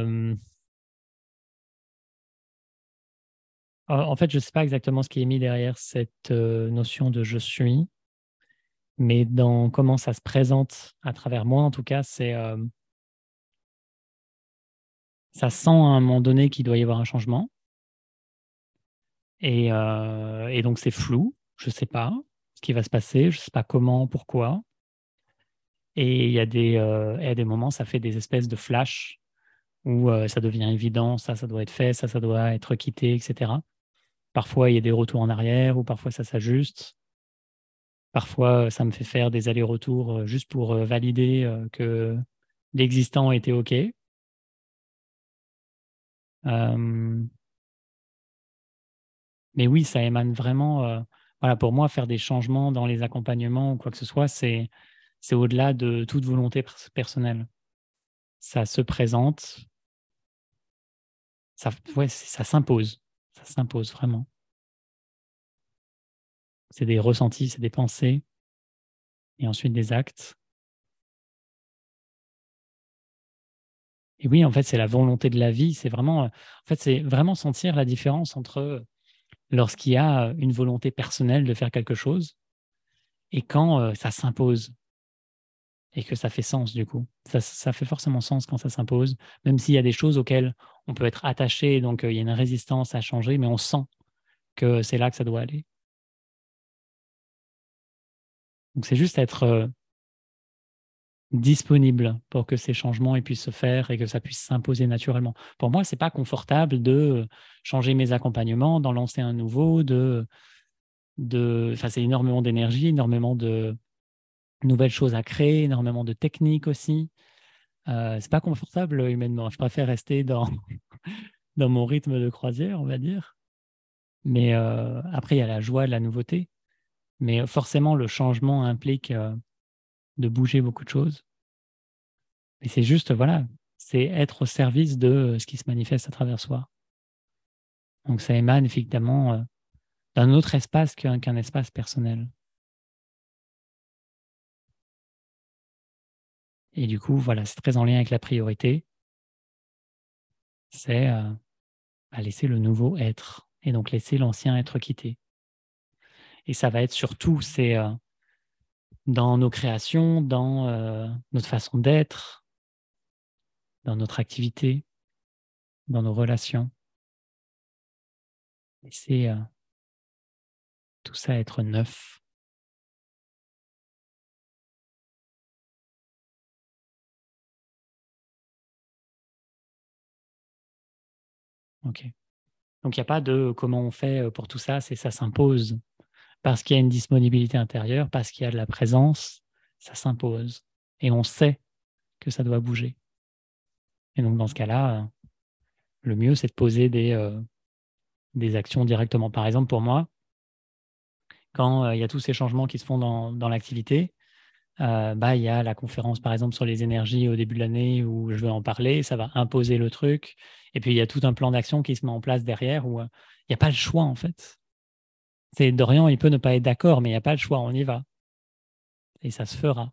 En fait, je ne sais pas exactement ce qui est mis derrière cette notion de je suis, mais dans comment ça se présente à travers moi, en tout cas, c'est ça sent à un moment donné qu'il doit y avoir un changement. Et donc, c'est flou. Je ne sais pas ce qui va se passer. Je ne sais pas comment, pourquoi. Et il y a des moments, ça fait des espèces de flashs où ça devient évident, ça doit être fait, ça doit être quitté, etc. Parfois, il y a des retours en arrière ou parfois ça s'ajuste. Parfois, ça me fait faire des allers-retours juste pour valider que l'existant était OK. Euh, mais oui, ça émane vraiment. Voilà, pour moi, faire des changements dans les accompagnements ou quoi que ce soit, c'est au-delà de toute volonté personnelle. Ça se présente, ouais, ça s'impose. Ça s'impose vraiment. C'est des ressentis, c'est des pensées et ensuite des actes. Et oui, en fait, c'est la volonté de la vie. C'est vraiment sentir la différence entre lorsqu'il y a une volonté personnelle de faire quelque chose et quand ça s'impose et que ça fait sens du coup. Ça fait forcément sens quand ça s'impose, même s'il y a des choses auxquelles on peut être attaché, donc il y a une résistance à changer, mais on sent que c'est là que ça doit aller. Donc c'est juste être disponible pour que ces changements puissent se faire et que ça puisse s'imposer naturellement. Pour moi, c'est pas confortable de changer mes accompagnements, d'en lancer un nouveau, enfin, c'est énormément d'énergie, énormément de nouvelles choses à créer, énormément de techniques aussi. C'est pas confortable humainement. Je préfère rester dans mon rythme de croisière, on va dire. Mais après, il y a la joie de la nouveauté. Mais forcément, le changement implique de bouger beaucoup de choses. Et c'est juste, voilà, c'est être au service de ce qui se manifeste à travers soi. Donc ça émane effectivement d'un autre espace qu'un espace personnel. Et du coup, voilà, c'est très en lien avec la priorité. C'est à laisser le nouveau être et donc laisser l'ancien être quitté. Et ça va être surtout, c'est dans nos créations, dans notre façon d'être, dans notre activité, dans nos relations. Laisser tout ça être neuf. Ok. Donc il n'y a pas de comment on fait pour tout ça, c'est ça s'impose. Parce qu'il y a une disponibilité intérieure, parce qu'il y a de la présence, ça s'impose. Et on sait que ça doit bouger. Et donc dans ce cas-là, le mieux, c'est de poser des actions directement. Par exemple, pour moi, quand il y a tous ces changements qui se font dans l'activité, il y a la conférence, par exemple, sur les énergies au début de l'année où je vais en parler, ça va imposer le truc. Et puis, il y a tout un plan d'action qui se met en place derrière où il n'y a pas le choix, en fait. C'est Dorian, il peut ne pas être d'accord, mais il n'y a pas le choix, on y va. et ça se fera.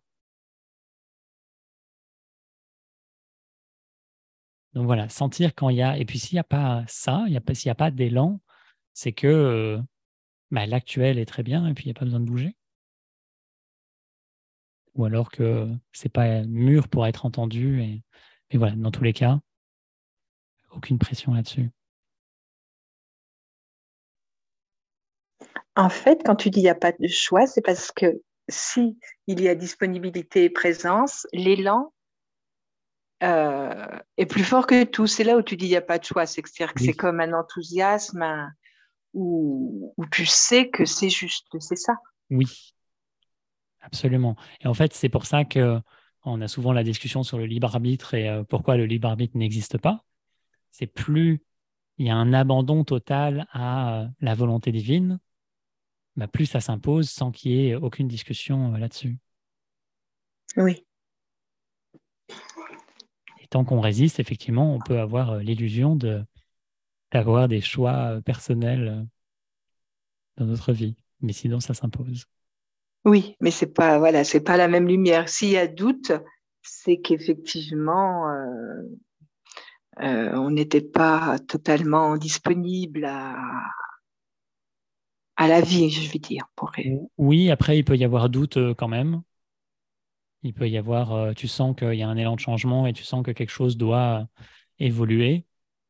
Donc voilà, sentir quand il y a... Et puis s'il n'y a pas ça, s'il n'y a pas d'élan, c'est que l'actuel est très bien et puis il n'y a pas besoin de bouger. Ou alors que c'est pas mûr pour être entendu. Et voilà, dans tous les cas, aucune pression là-dessus. En fait, quand tu dis il n'y a pas de choix, c'est parce que si il y a disponibilité et présence, l'élan est plus fort que tout. C'est là où tu dis il n'y a pas de choix. C'est-à-dire que Oui, c'est comme un enthousiasme où tu sais que c'est juste, c'est ça. oui, absolument. Et en fait, c'est pour ça que on a souvent la discussion sur le libre arbitre et pourquoi le libre arbitre n'existe pas. C'est plus il y a un abandon total à la volonté divine, plus ça s'impose sans qu'il y ait aucune discussion là-dessus. Oui. Et tant qu'on résiste, effectivement, on peut avoir l'illusion d'avoir des choix personnels dans notre vie. Mais sinon, ça s'impose. Oui, mais c'est pas, voilà, c'est pas la même lumière. S'il y a doute, c'est qu'effectivement, on n'était pas totalement disponible à la vie, je vais dire. Oui, après, il peut y avoir doute quand même. Il peut y avoir, tu sens qu'il y a un élan de changement et tu sens que quelque chose doit évoluer.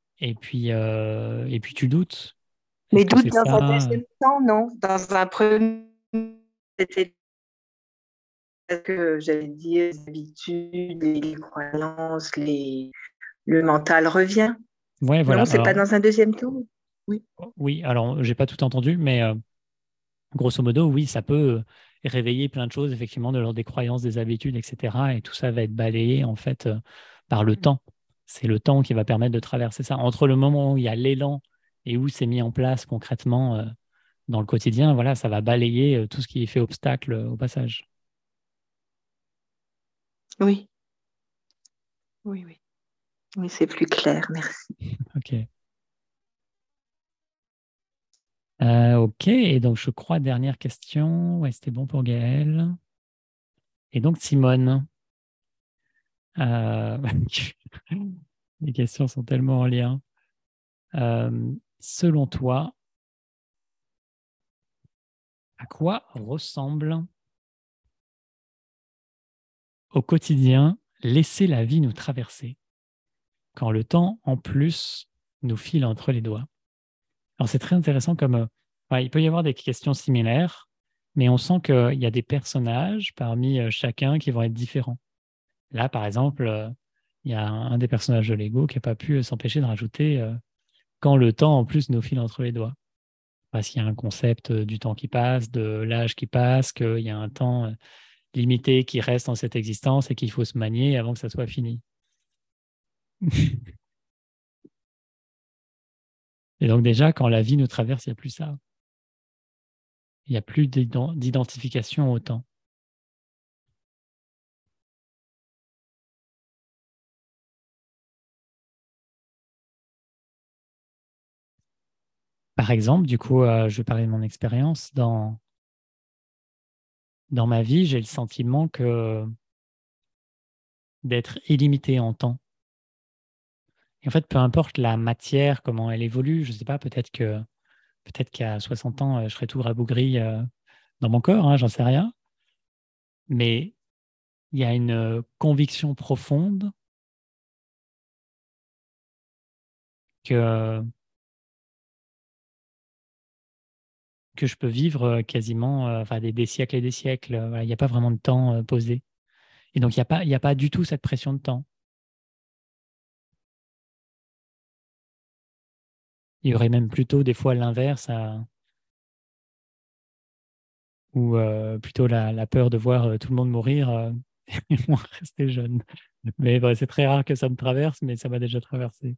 Et puis tu doutes. Mais Est-ce que doute c'est dans un ça? deuxième temps, non. Dans un premier, c'était que j'allais dire les habitudes, les croyances, le mental revient. Ouais, voilà. Non, c'est pas Alors, dans un deuxième temps. Oui. oui, alors, j'ai pas tout entendu, mais grosso modo, oui, ça peut réveiller plein de choses, effectivement, de l'ordre des croyances, des habitudes, etc. Et tout ça va être balayé, en fait, par le temps. C'est le temps qui va permettre de traverser ça. Entre le moment où il y a l'élan et où c'est mis en place concrètement dans le quotidien, voilà, ça va balayer tout ce qui fait obstacle au passage. Oui, oui, oui. Oui, c'est plus clair, merci. OK. OK, et donc je crois, dernière question. Ouais, c'était bon pour Gaël. Et donc, Simone, euh, les questions sont tellement en lien. Selon toi, à quoi ressemble au quotidien laisser la vie nous traverser quand le temps, en plus, nous file entre les doigts? Alors, c'est très intéressant comme... ouais, il peut y avoir des questions similaires, mais on sent qu'il y a des personnages parmi chacun qui vont être différents. Là, par exemple, il y a un des personnages de Lego qui n'a pas pu s'empêcher de rajouter quand le temps, en plus, nous file entre les doigts. Parce qu'il y a un concept du temps qui passe, de l'âge qui passe, qu'il y a un temps limité qui reste dans cette existence et qu'il faut se manier avant que ça soit fini. Et donc déjà, quand la vie nous traverse, il n'y a plus ça. Il n'y a plus d'identification au temps. Par exemple, du coup, je vais parler de mon expérience. Dans ma vie, j'ai le sentiment que d'être illimité en temps. Et en fait, peu importe la matière, comment elle évolue, je ne sais pas, peut-être qu'à 60 ans, je serai tout rabougri dans mon corps, hein, j'en sais rien. Mais il y a une conviction profonde que, que je peux vivre quasiment enfin, des siècles et des siècles. Voilà, il n'y a pas vraiment de temps posé. Et donc, il y a pas du tout cette pression de temps. Il y aurait même plutôt des fois l'inverse, ou plutôt la peur de voir tout le monde mourir et moi rester jeune. Mais ouais, c'est très rare que ça me traverse, mais ça m'a déjà traversé.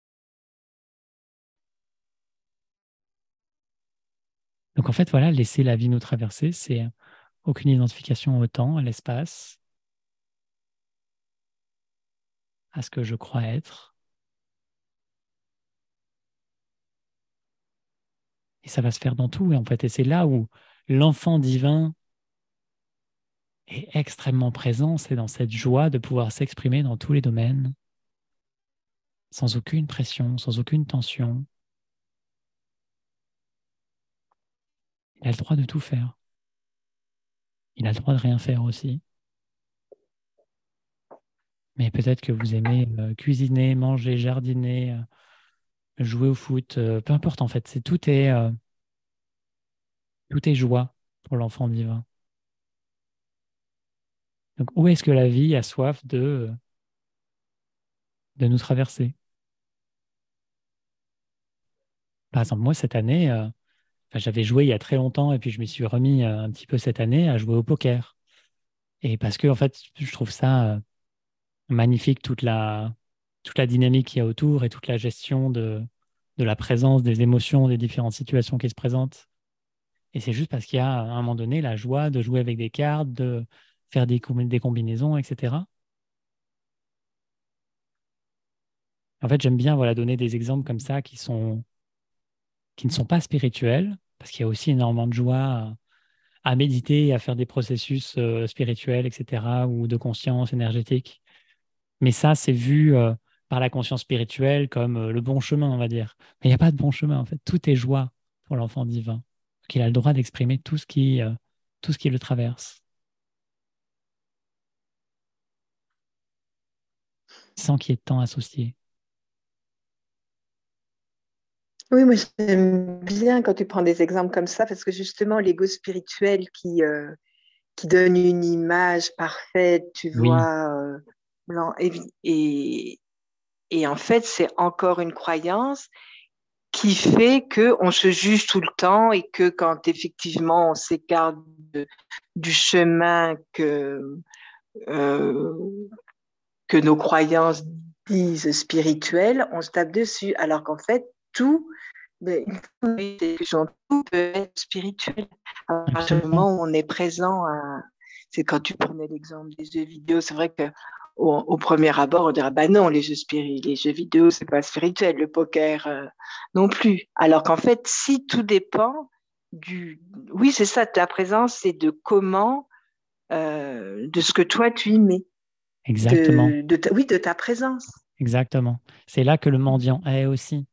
Donc en fait, voilà, laisser la vie nous traverser, c'est aucune identification au temps, à l'espace, à ce que je crois être. Et ça va se faire dans tout, et en fait. Et c'est là où l'enfant divin est extrêmement présent, c'est dans cette joie de pouvoir s'exprimer dans tous les domaines, sans aucune pression, sans aucune tension. Il a le droit de tout faire. Il a le droit de rien faire aussi. Mais peut-être que vous aimez cuisiner, manger, jardiner, jouer au foot, peu importe en fait. Tout est joie pour l'enfant divin. Donc où est-ce que la vie a soif de nous traverser? Par exemple, moi cette année, j'avais joué il y a très longtemps et puis je m'y suis remis un petit peu cette année à jouer au poker. Et parce que en fait, je trouve ça magnifique toute la dynamique qu'il y a autour et toute la gestion de la présence, des émotions, des différentes situations qui se présentent. Et c'est juste parce qu'il y a à un moment donné la joie de jouer avec des cartes, de faire des combinaisons, etc. En fait, j'aime bien voilà, donner des exemples comme ça qui ne sont pas spirituels, parce qu'il y a aussi énormément de joie à méditer, à faire des processus spirituels, etc., ou de conscience énergétique. Mais ça, c'est vu par la conscience spirituelle comme le bon chemin, on va dire. Mais il n'y a pas de bon chemin, en fait. Tout est joie pour l'enfant divin. Donc, il a le droit d'exprimer tout ce qui le traverse, sans qu'il y ait de temps associé. Oui, moi j'aime bien quand tu prends des exemples comme ça, parce que justement, l'ego spirituel qui donne une image parfaite, tu Oui, vois, blanc, et en fait, c'est encore une croyance qui fait qu'on se juge tout le temps et que quand effectivement on s'écarte du chemin euh, que nos croyances disent spirituel, on se tape dessus. Alors qu'en fait, tout, mais, tout peut être spirituel. À partir du absolument. moment où on est présent, c'est quand tu prenais l'exemple des jeux vidéo, c'est vrai que au premier abord, on dirait bah non, les jeux vidéo, c'est pas spirituel, le poker non plus. Alors qu'en fait, si tout dépend oui, c'est ça, de ta présence, c'est de comment, de ce que toi tu y mets Exactement. oui, de ta présence. Exactement. C'est là que le mendiant est aussi.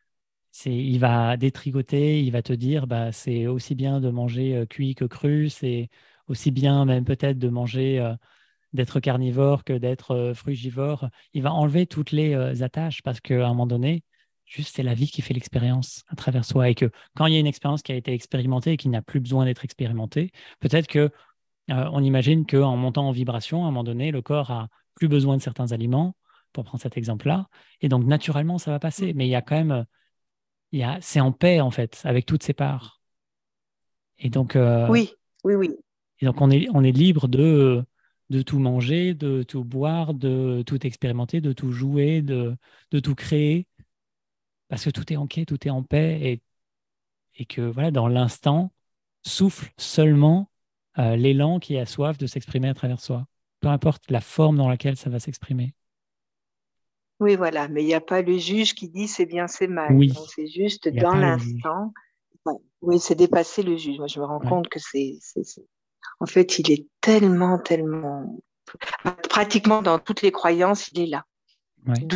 Il va détricoter, il va te dire, bah, c'est aussi bien de manger cuit que cru, c'est aussi bien même peut-être de manger, d'être carnivore que d'être frugivore. Il va enlever toutes les attaches parce qu'à un moment donné, juste c'est la vie qui fait l'expérience à travers soi et que quand il y a une expérience qui a été expérimentée et qui n'a plus besoin d'être expérimentée, peut-être que on imagine qu'en montant en vibration, à un moment donné, le corps a plus besoin de certains aliments, pour prendre cet exemple-là, et donc naturellement ça va passer. Mais il y a quand même c'est en paix en fait avec toutes ses parts. Et donc, Oui, oui, oui. on est libre de tout manger, de tout boire, de tout expérimenter, de tout jouer, de tout créer, parce que tout est en quai, tout est en paix, et que voilà, dans l'instant, souffle seulement l'élan qui a soif de s'exprimer à travers soi, peu importe la forme dans laquelle ça va s'exprimer. Oui, voilà. Mais il n'y a pas le juge qui dit c'est bien, c'est mal. Oui, Donc, c'est juste il n'y a dans pas le juge. l'instant. Ouais. Oui, c'est dépasser le juge. Moi, je me rends Ouais, compte que en fait, il est tellement, tellement, pratiquement dans toutes les croyances, il est là. ouais,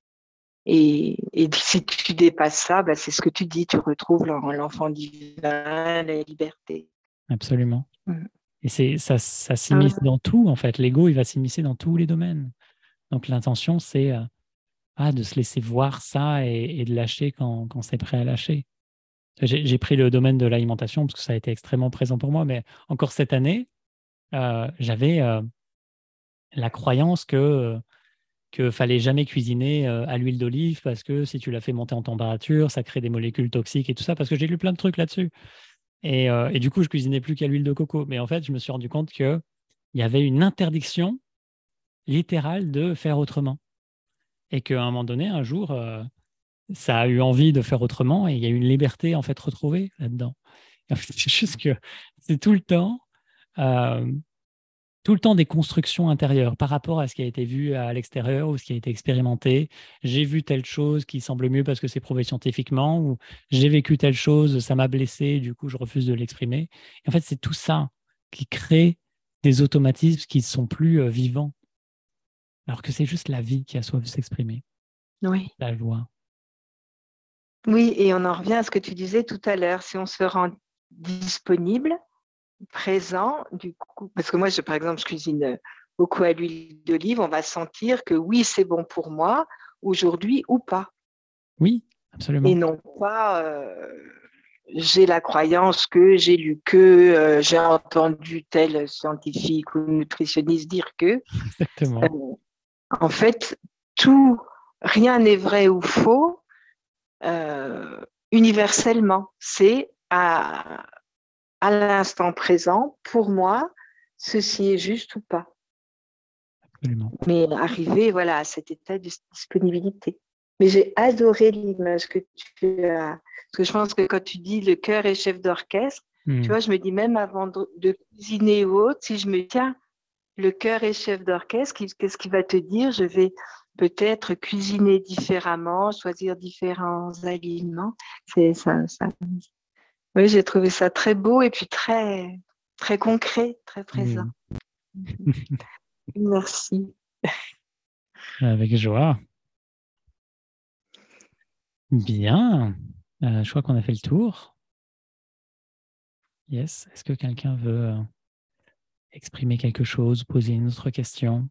Et si tu dépasses ça, bah, c'est ce que tu dis, tu retrouves l'enfant divin, la liberté. absolument. Mm. Et ça Ah ouais. s'immisce dans tout, en fait. L'ego, il va s'immiscer dans tous les domaines. Donc l'intention, c'est de se laisser voir ça et de lâcher quand c'est prêt à lâcher. J'ai pris le domaine de l'alimentation parce que ça a été extrêmement présent pour moi, mais encore cette année, j'avais la croyance que fallait jamais cuisiner à l'huile d'olive parce que si tu la fais monter en température, ça crée des molécules toxiques et tout ça, parce que j'ai lu plein de trucs là-dessus. Et du coup, je cuisinais plus qu'à l'huile de coco. Mais en fait, je me suis rendu compte qu'il y avait une interdiction littérale de faire autrement. Et qu'à un moment donné, un jour, ça a eu envie de faire autrement et il y a eu une liberté en fait retrouvée là-dedans. Et en fait, c'est juste que c'est euh, tout le temps des constructions intérieures par rapport à ce qui a été vu à l'extérieur ou ce qui a été expérimenté. J'ai vu telle chose qui semble mieux parce que c'est prouvé scientifiquement, ou j'ai vécu telle chose, ça m'a blessé, du coup je refuse de l'exprimer. Et en fait, c'est tout ça qui crée des automatismes qui ne sont plus vivants, alors que c'est juste la vie qui a soif de s'exprimer, Oui. la joie. Oui, et on en revient à ce que tu disais tout à l'heure. Si on se rend disponible, présent, du coup, parce que moi, par exemple, je cuisine beaucoup à l'huile d'olive, on va sentir que oui, c'est bon pour moi aujourd'hui ou pas. Oui, Et absolument. non pas j'ai la croyance que, j'ai lu que, j'ai entendu tel scientifique ou nutritionniste dire que. Exactement. Euh, en fait, rien n'est vrai ou faux universellement. C'est à l'instant présent, pour moi, ceci est juste ou pas. Absolument. Mais arriver voilà, à cet état de disponibilité. Mais j'ai adoré l'image que tu as. Parce que je pense que quand tu dis le cœur est chef d'orchestre, tu vois, je me dis même avant de cuisiner ou autre, si je me dis, tiens, le cœur est chef d'orchestre, qu'est-ce qu'il va te dire? Je vais peut-être cuisiner différemment, choisir différents aliments. C'est ça. Oui, j'ai trouvé ça très beau et puis très, très concret, très présent. Oui. Merci. Avec joie. Bien. Je crois qu'on a fait le tour. Yes. Est-ce que quelqu'un veut exprimer quelque chose, poser une autre question?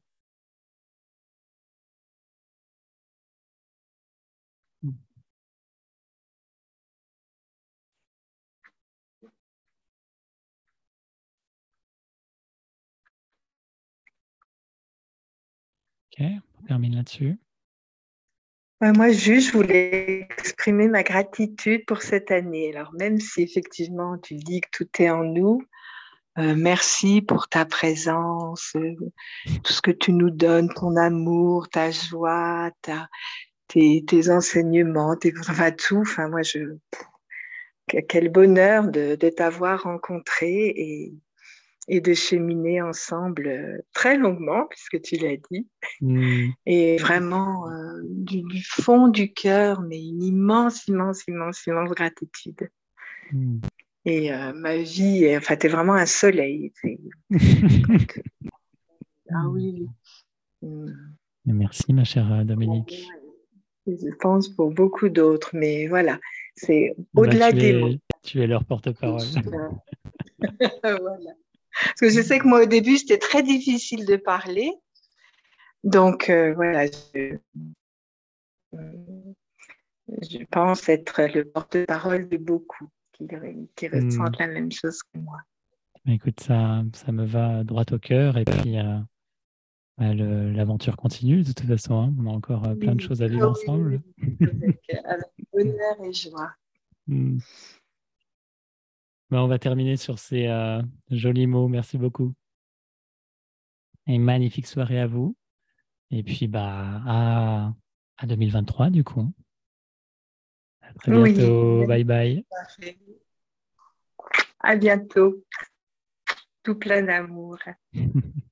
Ok, on termine là-dessus. Moi, juste, je voulais exprimer ma gratitude pour cette année. Alors, même si effectivement, tu dis que tout est en nous, merci pour ta présence, tout ce que tu nous donnes, ton amour, ta joie, tes enseignements, enfin, tout. Enfin, moi, quel bonheur de t'avoir rencontré et de cheminer ensemble très longuement, puisque tu l'as dit. Mm. Et vraiment, du fond du cœur, mais une immense, immense, immense, immense gratitude. Mm. Et ma vie, enfin, t'es vraiment un soleil. Ah oui, Merci, ma chère Dominique. je pense pour beaucoup d'autres, mais voilà, c'est Bah, au-delà des mots. tu es leur porte-parole. Voilà. Parce que je sais que moi, au début, c'était très difficile de parler. Donc, voilà, je pense être le porte-parole de beaucoup qui Mm. ressentent la même chose que moi. Écoute, ça me va droit au cœur. Et puis, bah, l'aventure continue de toute façon, hein. On a encore plein de Oui, choses à ah vivre oui, ensemble. oui, avec bonheur et joie. Mm. Bah, on va terminer sur ces jolis mots. Merci beaucoup. Et une magnifique soirée à vous. Et puis, bah, à 2023, du coup. À très Oui, bientôt. Bye bye. parfait. À bientôt. Tout plein d'amour.